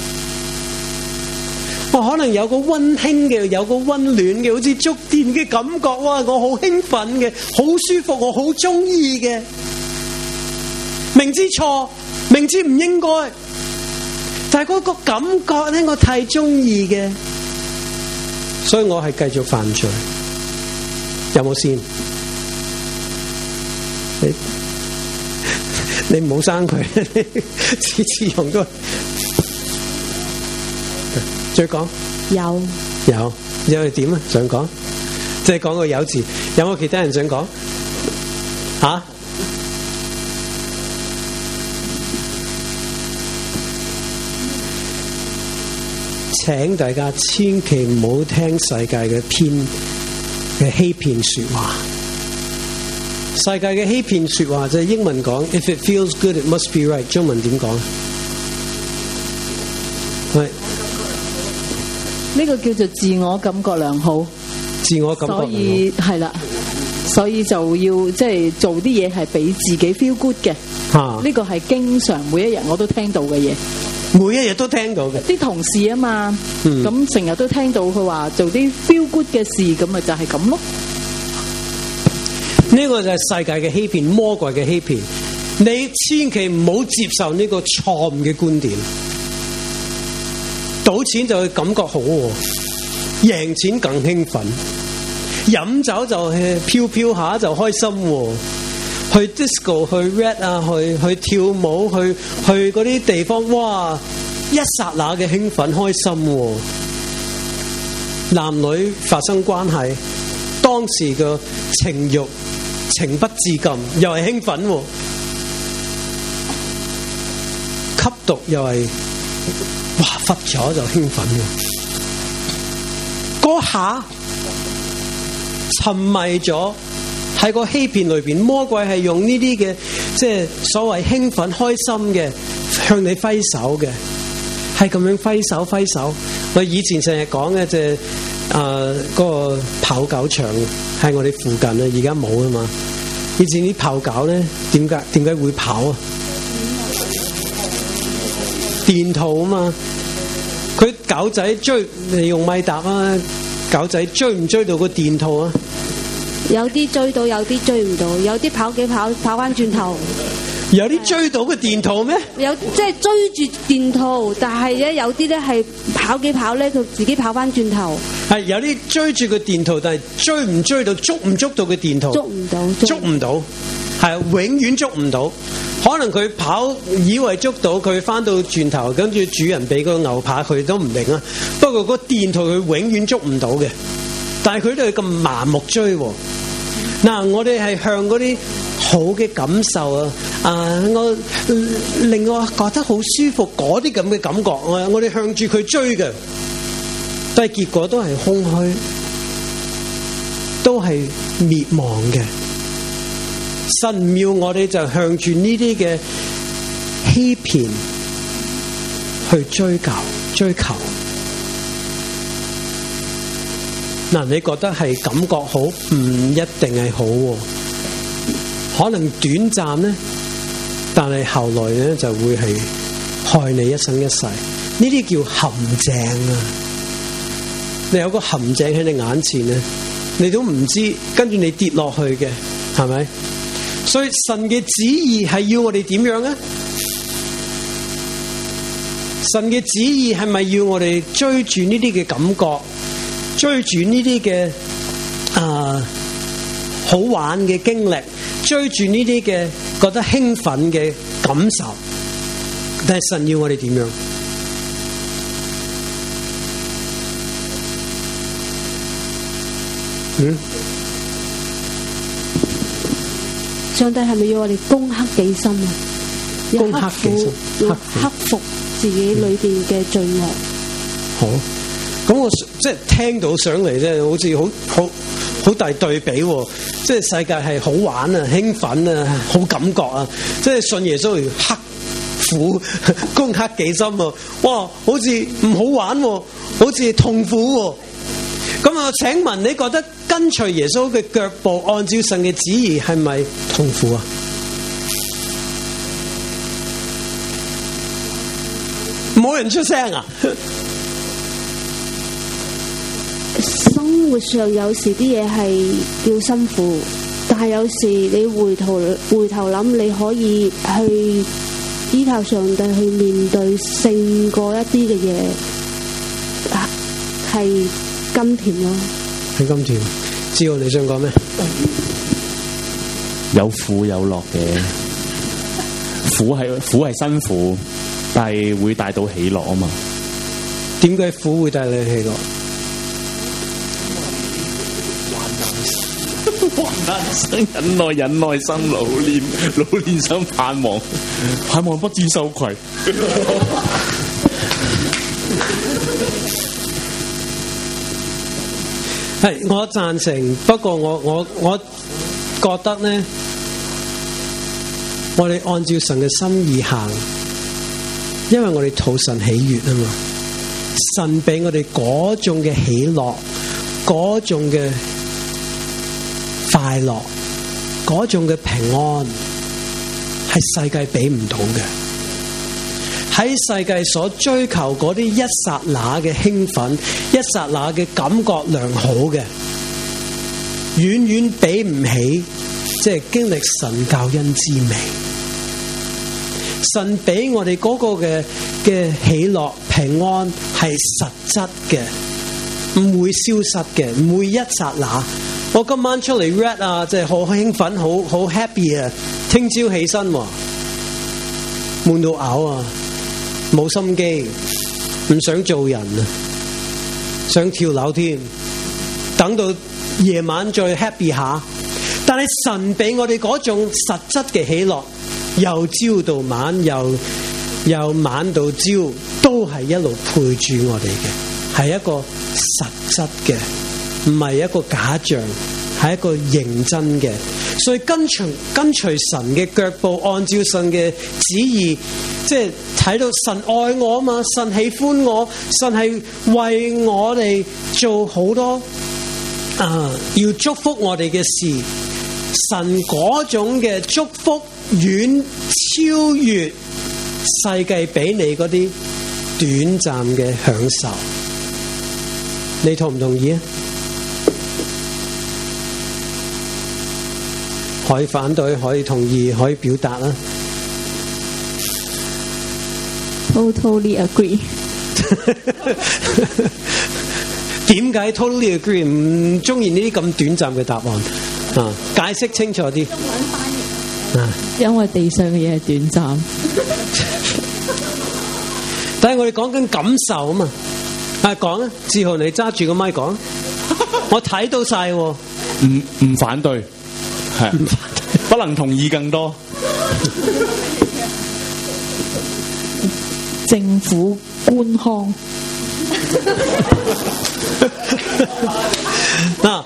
我可能有個溫馨嘅，有個溫暖嘅，好似觸電嘅感覺，哇！我好興奮嘅，好舒服，我好中意嘅。明知錯，明知唔應該，但係嗰個感覺咧，我太中意嘅。所以我係繼續犯罪，有冇先？你唔好生佢，次次用都。再講有係點啊？想講，即係講個有字，有冇其他人想講？吓？請大家千祈唔好聽世界嘅欺騙說話。世界嘅欺騙說話就係英文講 ，if it feels good, it must be right。中文點講？係呢個叫做自我感覺良好。 自我感覺良好。所以係啦，所以就要即係做啲嘢係俾自己 feel good 嘅。呢個係經常每一日我都聽到嘅嘢。 每一日都聽到嘅， 啲同事啊嘛，咁成日都聽到佢話做啲 feel good 嘅事，咁咪就係咁咯。 呢個就係世界嘅欺騙，魔鬼嘅欺騙。你千祈唔好接受呢個錯誤嘅觀點。賭錢就會感覺好，贏錢更興奮，飲酒就係飄下就開心。去 disco 去 red 啊，去跳舞去嗰啲地方，哇！ 一剎那嘅興奮開心，男女發生關係，當時嘅情慾情不自禁，又係興奮，吸毒又係哇忽咗就興奮，嗰下沉迷咗喺個欺騙裏邊，魔鬼係用呢啲嘅即係所謂興奮開心嘅向你揮手嘅，係咁樣揮手。我以前成日講嘅就係嗰個跑狗場喺我哋附近啊，而家冇啊嘛。以前啲跑狗咧點解會跑啊？電圖啊嘛，佢狗仔追你用米達啊，狗仔追唔追到個電圖啊？ 有啲追到，有啲追唔到，有啲跑翻轉頭。 有啲追到個電圖咩？ 有即係追住電圖，但係咧有啲咧係跑咧，佢自己跑翻轉頭。 係有啲追住個電圖，但係追唔追到，捉唔捉到個電圖？捉唔到，係永遠捉唔到。可能佢跑以為捉到，佢翻到轉頭，跟住主人俾個牛扒佢都唔定啊。不過個電圖佢永遠捉唔到嘅，但係佢都係咁盲目追。嗱，我哋係向嗰啲好嘅感受我令我覺得好舒服嗰啲咁嘅感覺，我哋向住佢追嘅，但係結果都係空虛，都係滅亡嘅。神唔要我哋就向住呢啲嘅欺騙去追求。嗱，你覺得係感覺好，唔一定係好，可能短暫咧，但係後來咧就會係害你一生一世。呢啲叫陷阱啊！你有個陷阱喺你眼前咧，你都唔知，跟住你跌落去嘅，係咪？所以神嘅旨意係要我哋點樣啊？神嘅旨意係咪要我哋追住呢啲嘅感覺？追住呢啲嘅好玩嘅經歷，追住呢啲嘅覺得興奮嘅感受，但係神要我哋點樣？ 上帝係咪要我哋攻克己心啊？ 攻克己心， 要克服自己裏邊嘅罪惡。 好。咁我即係聽到上嚟咧，好似好大對比喎。即係世界係好玩啊、興奮啊、好感覺啊，即係信耶穌要刻苦攻克己心啊！哇，好似唔好玩喎，好似痛苦喎。咁啊，請問你覺得跟隨耶穌嘅腳步，按照神嘅旨意，係咪痛苦啊？冇人出聲啊！ 生活上有時啲嘢係叫辛苦，但係有時你回頭諗，你可以去依靠上帝去面對，勝過一啲嘅嘢，係甘甜咯。 係甘甜。知道你想講咩？ 有苦有樂嘅，苦係辛苦，但係會帶到喜樂啊嘛。 點解苦會帶你喜樂？ 患難生忍耐，忍耐生老練，老練生盼望，盼望不知羞愧。 係，我贊成。不過我覺得咧，我哋按照神嘅心意行，因為我哋討神喜悅啊嘛。神俾我哋嗰種嘅喜樂，嗰種嘅快樂，嗰種嘅平安，係世界俾唔到嘅。喺世界所追求嗰啲一剎那嘅興奮，一剎那嘅感覺良好嘅，遠遠比唔起即係經歷神救恩之美。神俾我哋嗰個嘅喜樂平安係實質嘅，唔會消失嘅，唔會一剎那。我今晚出嚟 read 啊，即係好興奮，好 happy 啊！聽朝起身，悶到嘔啊！ 冇心機，唔想做人啊，想跳樓添，等到夜晚再 happy 下。但係神俾我哋嗰種實質嘅喜樂，由朝到晚，由晚到朝，都係一路陪住我哋嘅，係一個實質嘅，唔係一個假象，係一個認真嘅。所以跟隨神嘅腳步，按照神嘅旨意，即係睇到神愛我啊嘛，神喜歡我，神係為我哋做好多要祝福我哋嘅事。神嗰種嘅祝福遠超越世界俾你嗰啲短暫嘅享受，你同唔同意啊？可以反對，可以同意，可以表達啦。 Totally agree。 點解 totally agree 唔中意呢啲咁短暫嘅答案啊？解釋清楚啲。 因為地上嘅嘢係短暫。 但係我哋講緊感受啊嘛，講啊，志豪你揸住個麥講，我睇到晒。 唔反對，係不能同意更多。 政府官腔。 嗱，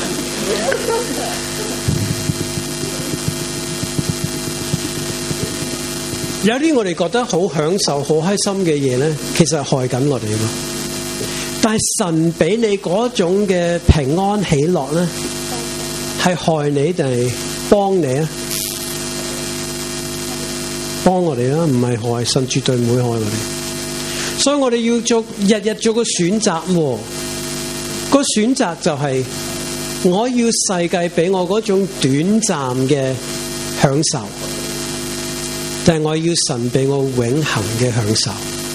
有啲我哋覺得好享受、好開心嘅嘢咧，其實係害緊我哋咯。但係神俾你嗰種嘅平安喜樂咧，係害你定係幫你啊？幫我哋啦，唔係害。神絕對唔會害我哋。所以我哋要日日做個選擇喎。個選擇就係我要世界俾我嗰種短暫嘅享受，但係我要神俾我永恆嘅享受。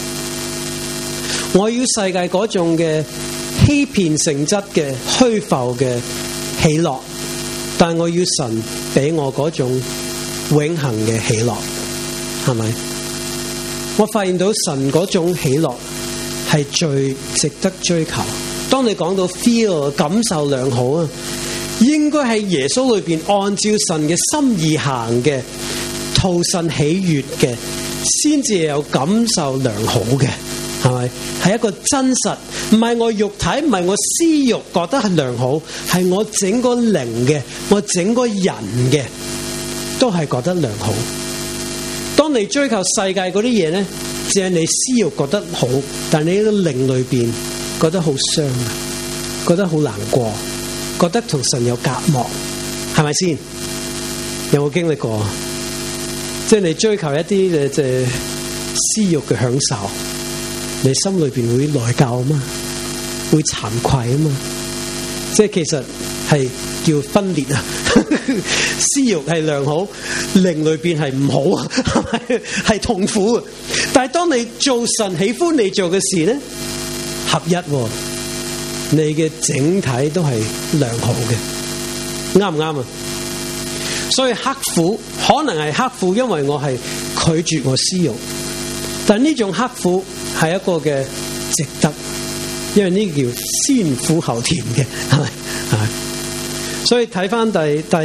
我要世界嗰種嘅欺騙性質嘅虛浮嘅喜樂，但係我要神俾我嗰種永恆嘅喜樂，係咪？我發現到神嗰種喜樂係最值得追求。當你講到 feel 感受良好啊，應該喺耶穌裏邊按照神嘅心意行嘅，討神喜悅嘅，先至有感受良好嘅，係咪？係一個真實，唔係我肉體，唔係我私欲覺得係良好，係我整個靈嘅，我整個人嘅，都係覺得良好。當你追求世界嗰啲嘢咧，只係你私欲覺得好，但係你個靈裏邊覺得好傷啊，覺得好難過，覺得同神有隔膜，係咪先？有冇經歷過？即係你追求一啲即係私欲嘅享受，你心裏邊會內疚啊嘛，會慚愧啊嘛，即係其實係叫分裂啊。私欲係良好，靈裏邊係唔好啊，係痛苦啊。但係當你做神喜歡你做嘅事咧，合一，你嘅整體都係良好嘅，啱唔啱啊？所以刻苦可能係刻苦，因為我係拒絕我私欲，但係呢種刻苦係一個嘅值得，因為呢叫先苦後甜嘅，係咪？係。所以睇翻第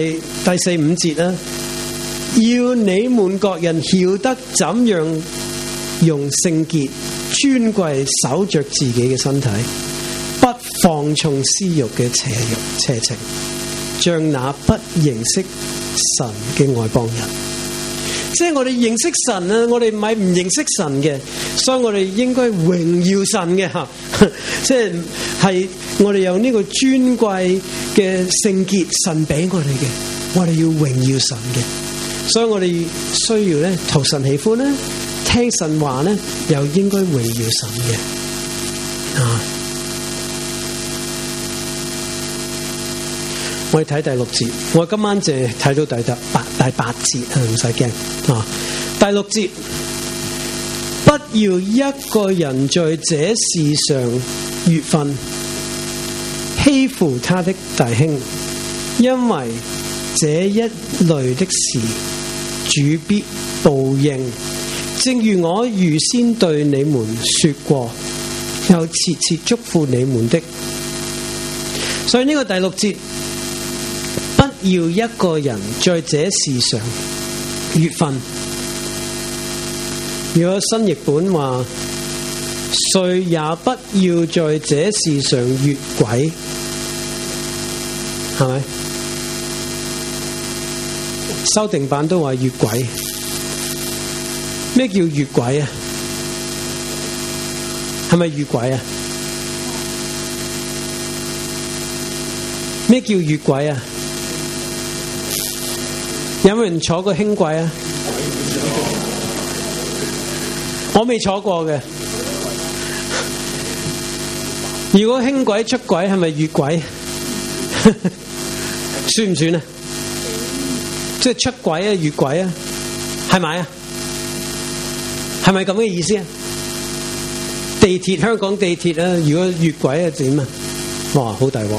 4、5節啦，要你們各人曉得怎樣用聖潔尊貴守着自己嘅身體，不放縱私欲嘅邪情，像那不認識神嘅外邦人。即係我哋認識神啊，我哋唔係唔認識神嘅，所以我哋應該榮耀神嘅吓，即係我哋有呢個尊貴嘅聖潔，神俾我哋嘅，我哋要榮耀神嘅，所以我哋需要咧討神喜歡咧，聽神話咧，又應該榮耀神嘅啊。我哋睇第6節，我今晚淨係睇到第8節啊，唔使驚啊。第6節，不要一個人在這事上越分，欺負他的弟兄，因為這一類的事，主必報應正如我預先對你們說過，又切切囑咐你們的。所以呢個第6節，不要一個人在這事上越分。如果新譯本話，誰也不要在這事上越軌，係咪？修訂版都話越軌。咩叫越軌啊？係咪越軌啊？咩叫越軌啊？有冇人坐過輕軌啊？我未坐過嘅。如果輕軌出軌係咪越軌？算唔算啊？即係出軌啊，越軌啊，係咪啊？係咪咁嘅意思啊？地鐵，香港地鐵啊，如果越軌啊點啊？哇，好大鑊！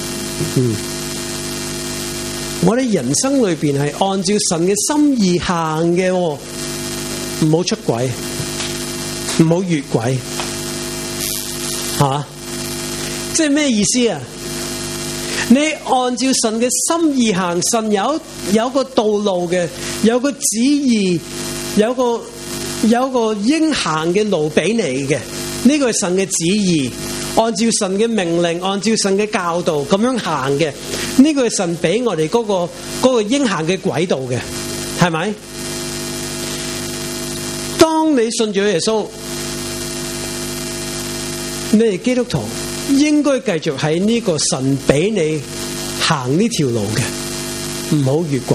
我哋人生裏邊係按照神嘅心意行嘅，唔好出軌，唔好越軌，吓，即係咩意思啊？你按照神嘅心意行，神有個道路嘅，有個旨意，有個應行嘅路俾你嘅，呢個係神嘅旨意，按照神嘅命令，按照神嘅教導咁樣行嘅，呢個係神俾我哋嗰個應行嘅軌道嘅，係咪？當你信咗耶穌，你係基督徒，應該繼續喺呢個神俾你行呢條路嘅，唔好越軌。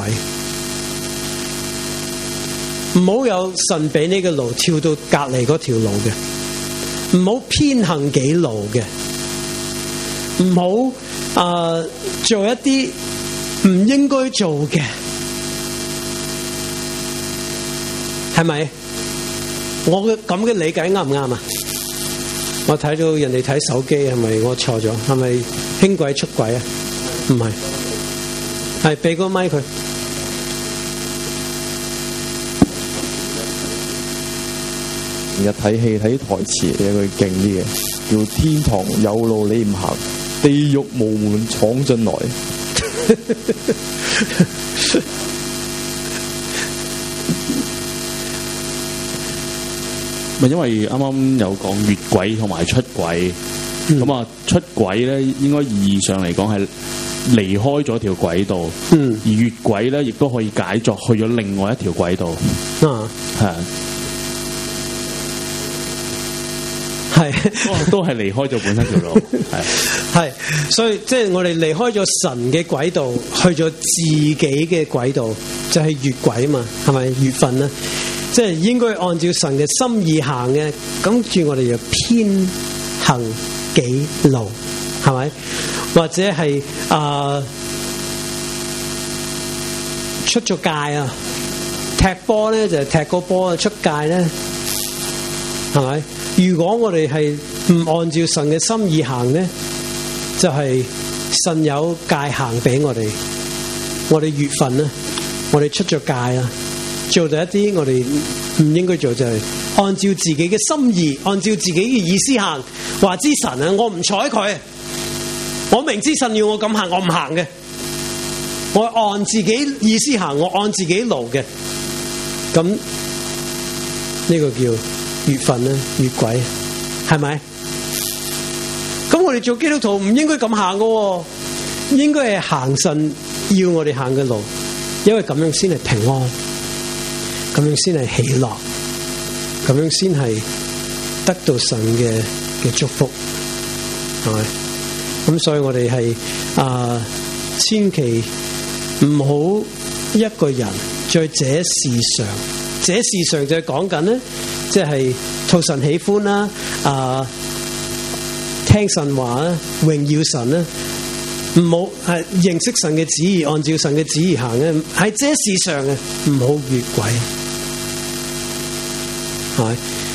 唔好有神俾你嘅路跳到隔離嗰條路嘅，唔好偏行己路嘅，唔好做一啲唔應該做嘅，係咪？我嘅咁嘅理解啱唔啱啊？我睇到人哋睇手機，係咪我錯咗？係咪輕軌出軌啊？唔係，係俾個咪佢。 日睇戲睇台詞有句勁啲嘅，叫天堂有路你唔行，地獄無門闖進來。咪因為啱啱有講越軌同埋出軌，咁啊出軌咧應該意義上嚟講係離開咗條軌道，而越軌咧亦都可以解作去咗另外一條軌道，係都係離開咗本身條路， 係，所以即係我哋離開咗神嘅軌道，去咗自己嘅軌道，就係越軌嘛，係咪越分啦？即係應該按照神嘅心意行嘅，跟住我哋就偏行己路，係咪？或者係出咗界啊？踢波咧就係踢個波，出界咧係咪？如果我哋係唔按照神嘅心意行咧，就係神有界行俾我哋，我哋越分啦，我哋出咗界啦。做到一啲我哋唔應該做，就係按照自己嘅心意，按照自己嘅意思行。話之神啊，我唔睬佢，我明知神要我咁行，我唔行嘅。我按自己意思行，我按自己路嘅。咁呢個叫越分啦，越軌，係咪？咁我哋做基督徒唔應該咁行嘅，應該係行神要我哋行嘅路，因為咁樣先係平安。咁樣先係喜樂，咁樣先係得到神嘅祝福，係咪？咁所以我哋係千祈唔好一個人在這事上，這事上就係講緊咧，即係討神喜歡啦，聽神話啦，榮耀神啦。唔好係認識神嘅旨意，按照神嘅旨意行咧，喺這事上嘅唔好越軌。係，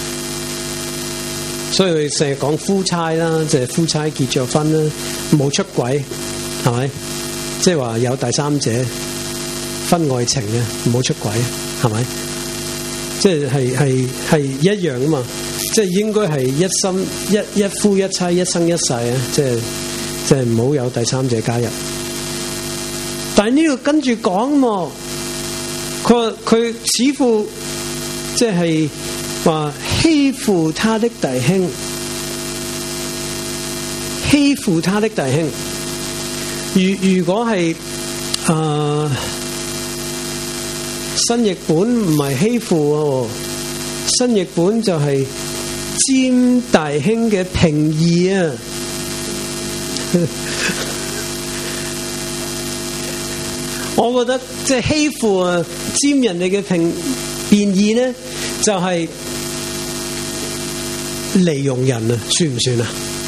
所以佢成日講夫妻啦，即係夫妻結咗婚啦，冇出軌，係咪？即係話有第三者婚外情嘅，唔好出軌，係咪？ 即係一樣啊嘛，即係應該係一心一夫一妻一生一世啊，即係唔好有第三者加入。但係呢度跟住講喎，佢似乎即係話欺負他的弟兄，欺負他的弟兄。如果係新譯本唔係欺負喎，新譯本就係佔弟兄嘅平義啊！我覺得即係欺負啊，佔人哋嘅便宜咧，就係利用人啊，算唔算啊？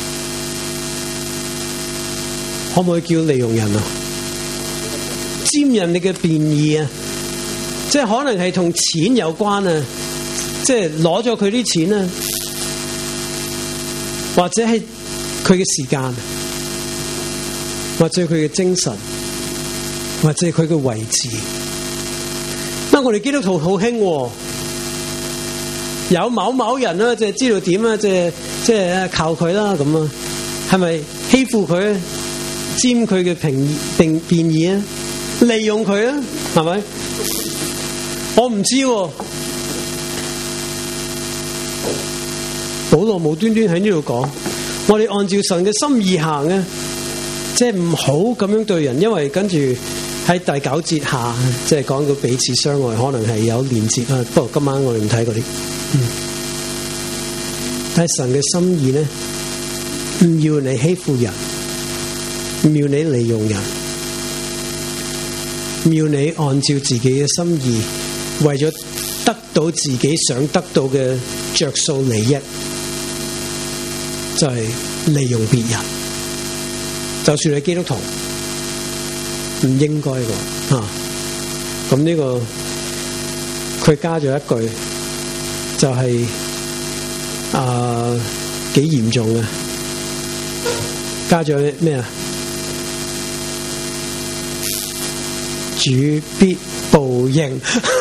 可唔可以叫利用人啊？佔人哋嘅便宜啊，即係可能係同錢有關啊，即係攞咗佢啲錢啊，或者係佢嘅時間，或者佢嘅精神，或者佢嘅位置。我哋基督徒好興，有某人啦，即係知道點啊，即係靠佢啦咁啊，係咪欺負佢，佔佢嘅便宜啊，利用佢啊，係咪？我唔知喎，保羅無端端喺呢度講，我哋按照神嘅心意行啊，即係唔好咁樣對人，因為跟住喺第9節下，即係講到彼此相愛，可能係有連接啊。不過今晚我哋唔睇嗰啲，但係神嘅心意咧，唔要你欺負人，唔要你利用人，唔要你按照自己嘅心意，為咗得到自己想得到嘅着數利益，就係利用別人。就算係基督徒，唔應該嘅啊。咁呢個佢加咗一句，就係幾嚴重啊！加咗咩啊？主必報應，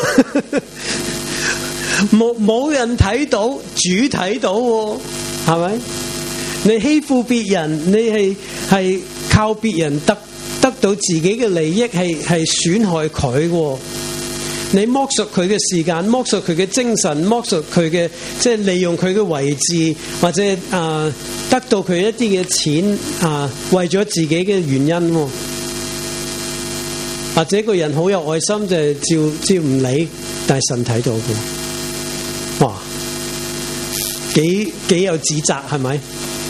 冇人睇到，主睇到喎，係咪？你欺負別人，你係靠別人得到自己嘅利益，係損害佢喎。你剝削佢嘅時間，剝削佢嘅精神，剝削佢嘅即係利用佢嘅位置，或者得到佢一啲嘅錢為咗自己嘅原因喎。或者個人好有愛心，就係照唔理，但係神睇到嘅，哇，幾有指責係咪？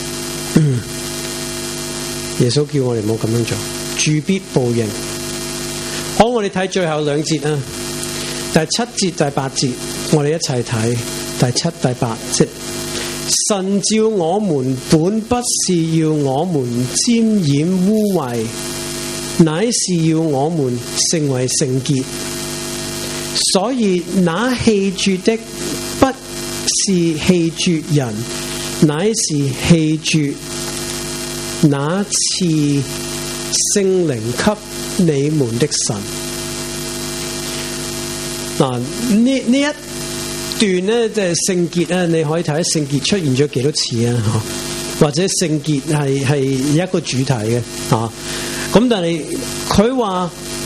耶穌叫我哋唔好咁樣做，主必報應。好，我哋睇最後2節啊，第7節、第8節，我哋一齊睇第7、第8節。神召我們本不是要我們沾染污穢，乃是要我們成為聖潔。所以那棄絕的不是棄絕人，乃是棄絕那賜聖靈給你們的神。嗱，呢一段咧，即係聖潔啊，你可以睇下聖潔出現咗幾多次啊？或者聖潔係一個主題嘅啊。咁但係佢話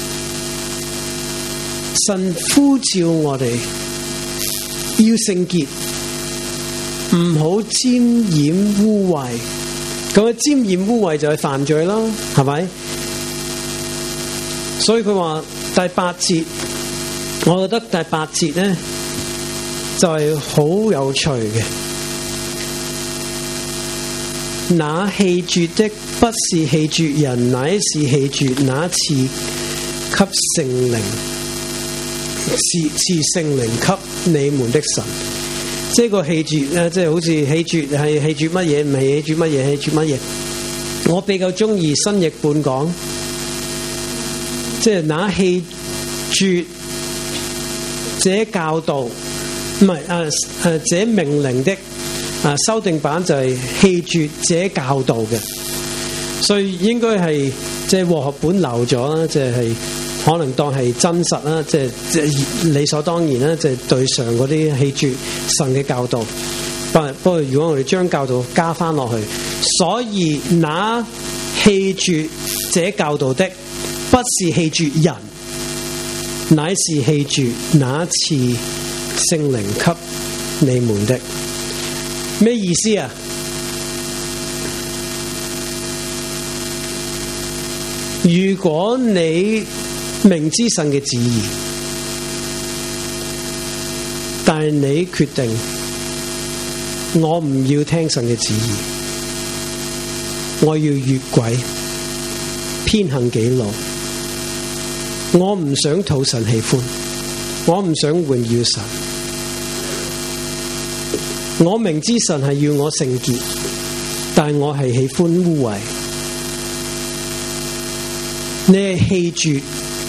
神呼召我哋要聖潔，唔好沾染污穢。咁沾染污穢就係犯罪啦，係咪？所以佢話第8節，我覺得第8節咧就係好有趣嘅。那棄絕的不是棄絕人，乃是棄絕那賜給聖靈，賜聖靈給你們的神。即係個棄絕咧，即係好似棄絕係棄絕乜嘢，唔係棄絕乜嘢，棄絕乜嘢。我比較中意新譯本講，即係那棄絕這教導，唔係這命令的。修訂版就係棄絕這教導嘅，所以應該係即係和合本留咗啦，即係可能當係真實啦，即係理所當然啦，即係對上嗰啲棄絕神嘅教導。不過如果我哋將教導加翻落去，所以那棄絕這教導的，不是棄絕人，乃是棄絕那賜聖靈給你們的。咩意思啊？如果你明知神嘅旨意，但係你決定我唔要聽神嘅旨意，我要越軌偏行己路，我唔想討神喜歡，我唔想榮耀神，我明知神係要我聖潔，但係我係喜歡污穢。你係棄絕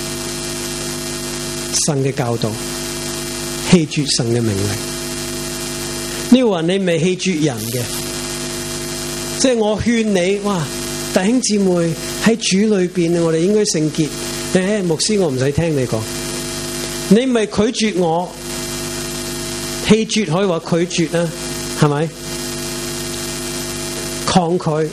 神嘅教導，棄絕神嘅命令。呢個話你未棄絕人嘅，即係我勸你，哇，弟兄姊妹喺主裏邊，我哋應該聖潔。牧師我唔使聽你講，你咪拒絕我，棄絕可以話拒絕啊，係咪？抗拒，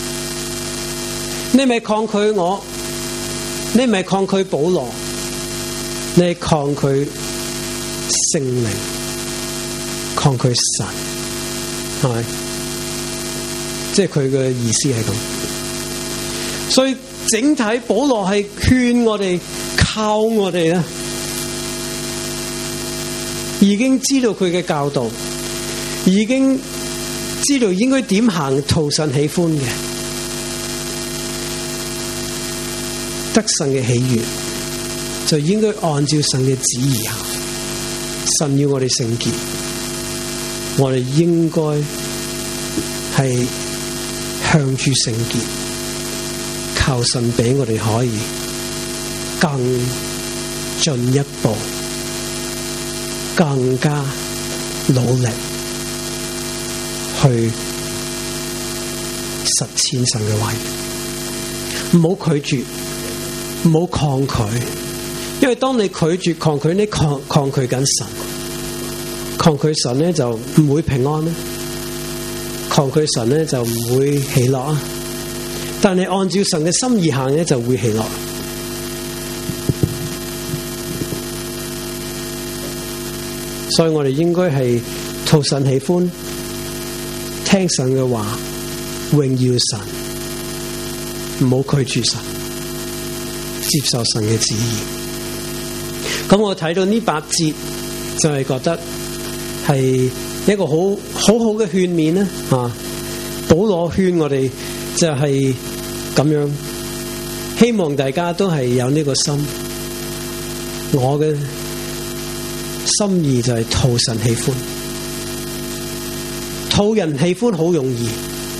你咪抗拒我。你唔係抗拒保羅，你係抗拒聖靈，抗拒神，係咪？即係佢嘅意思係咁。所以整體保羅係勸我哋，靠我哋啦，已經知道佢嘅教導，已經知道應該點行討神喜歡嘅。得神嘅喜悅，就應該按照神嘅旨意行。神要我哋聖潔，我哋應該係向住聖潔，靠神俾我哋可以更進一步，更加努力去實踐神嘅話語，唔好拒絕。唔好抗拒，因為當你拒絕抗拒，你抗拒緊神，抗拒神咧就唔會平安啦，抗拒神咧就唔會喜樂啊。但係按照神嘅心意行咧，就會喜樂。所以我哋應該係討神喜歡，聽神嘅話，榮耀神，唔好拒絕神。接受神嘅旨意，咁我睇到呢8節就係覺得係一個好好嘅勸勉啦。保羅勸我哋就係咁樣，希望大家都係有呢個心。我嘅心意就係討神喜歡，討人喜歡好容易，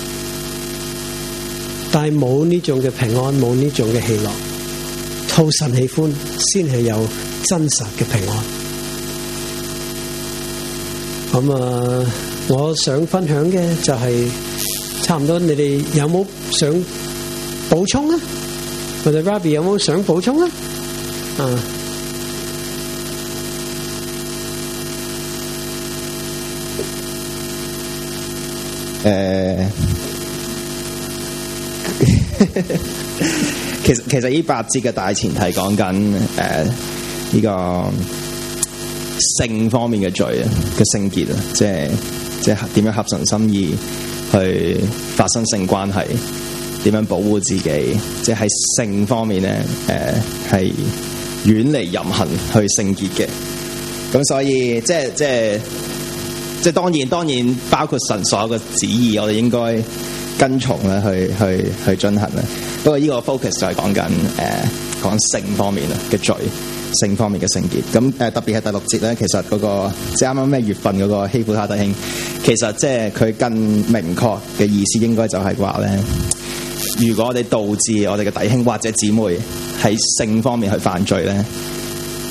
但係冇呢種嘅平安，冇呢種嘅喜樂。討神喜歡先係有真實嘅平安。咁我想分享嘅就係差唔多，你哋有冇想補充啊？或者 Rabbi 有冇想補充啊？ 其實呢8節嘅大前提講緊呢個性方面嘅罪啊嘅聖潔啊，即係點樣合神心意去發生性關係，點樣保護自己，即係喺性方面咧係遠離淫行去聖潔嘅。咁所以即係當然包括神所有嘅旨意，我哋應該跟從咧去進行啦。不過呢個 focus 就係講緊講性方面嘅罪，性方面嘅聖潔。咁特別係第6節咧，其實嗰個即係啱啱咩月份嗰個希苦他弟兄，其實即係佢更明確嘅意思應該就係話咧，如果我哋導致我哋嘅弟兄或者姊妹喺性方面去犯罪咧，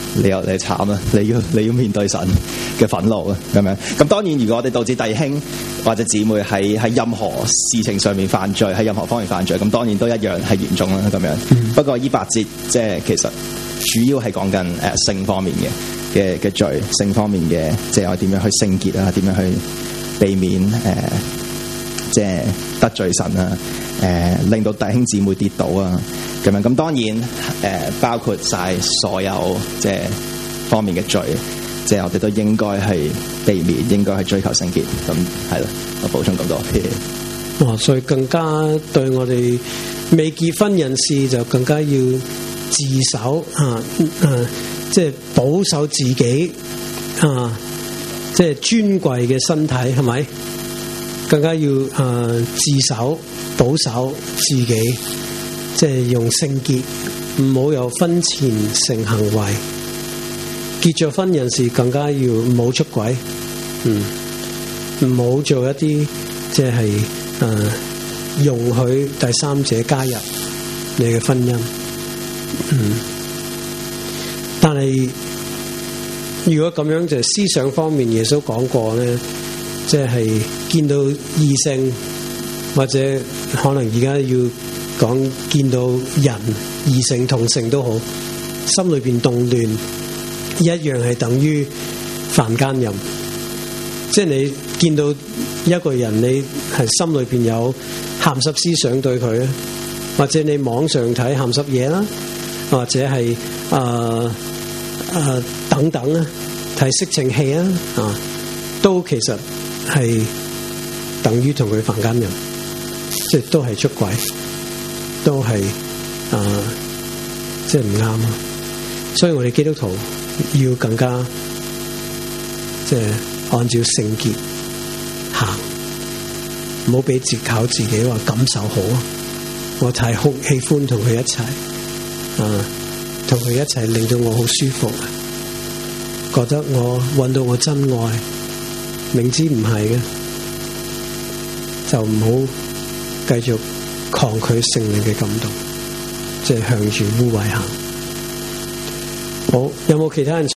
你慘啦，你要面對神嘅憤怒啊咁樣。咁當然，如果我哋導致弟兄或者姊妹喺任何事情上面犯罪，喺任何方面犯罪，咁當然都一樣係嚴重啦咁樣。不過呢8節即係其實主要係講緊性方面嘅罪，性方面嘅即係我點樣去聖潔啊，點樣去避免即係得罪神啊，令到弟兄姊妹跌倒啊咁樣。咁當然包括晒所有即係方面嘅罪，即係我哋都應該係避免，應該係追求聖潔。咁係啦，我補充咁多。 哇！所以更加對我哋未結婚人士就更加要自守即係保守自己即係尊貴嘅身體，係咪？更加要自守保守自己，即係用聖潔，唔好有婚前性行為。結咗婚人士更加要唔好出軌，唔好做一啲即係容許第三者加入你嘅婚姻。但係如果咁樣就思想方面，耶穌講過咧，即係見到異性或者可能而家要講見到人異性同性都好，心裏邊動亂一樣係等於犯奸淫。即係你見到一個人，你係心裏邊有鹹濕思想對佢，或者你網上睇鹹濕嘢啦，或者係等等啊，睇色情戲啊，都其實係等於同佢犯奸淫，即係都係出軌，都係即係唔啱啊！所以我哋基督徒要更加即係按照聖潔行，唔好俾藉口自己話感受好啊！我太喜歡同佢一齊同佢一齊令到我好舒服啊！覺得我搵到我真愛，明知唔係嘅，就唔好繼續抗拒聖靈嘅感動，即係向住污穢行。好，有冇其他人？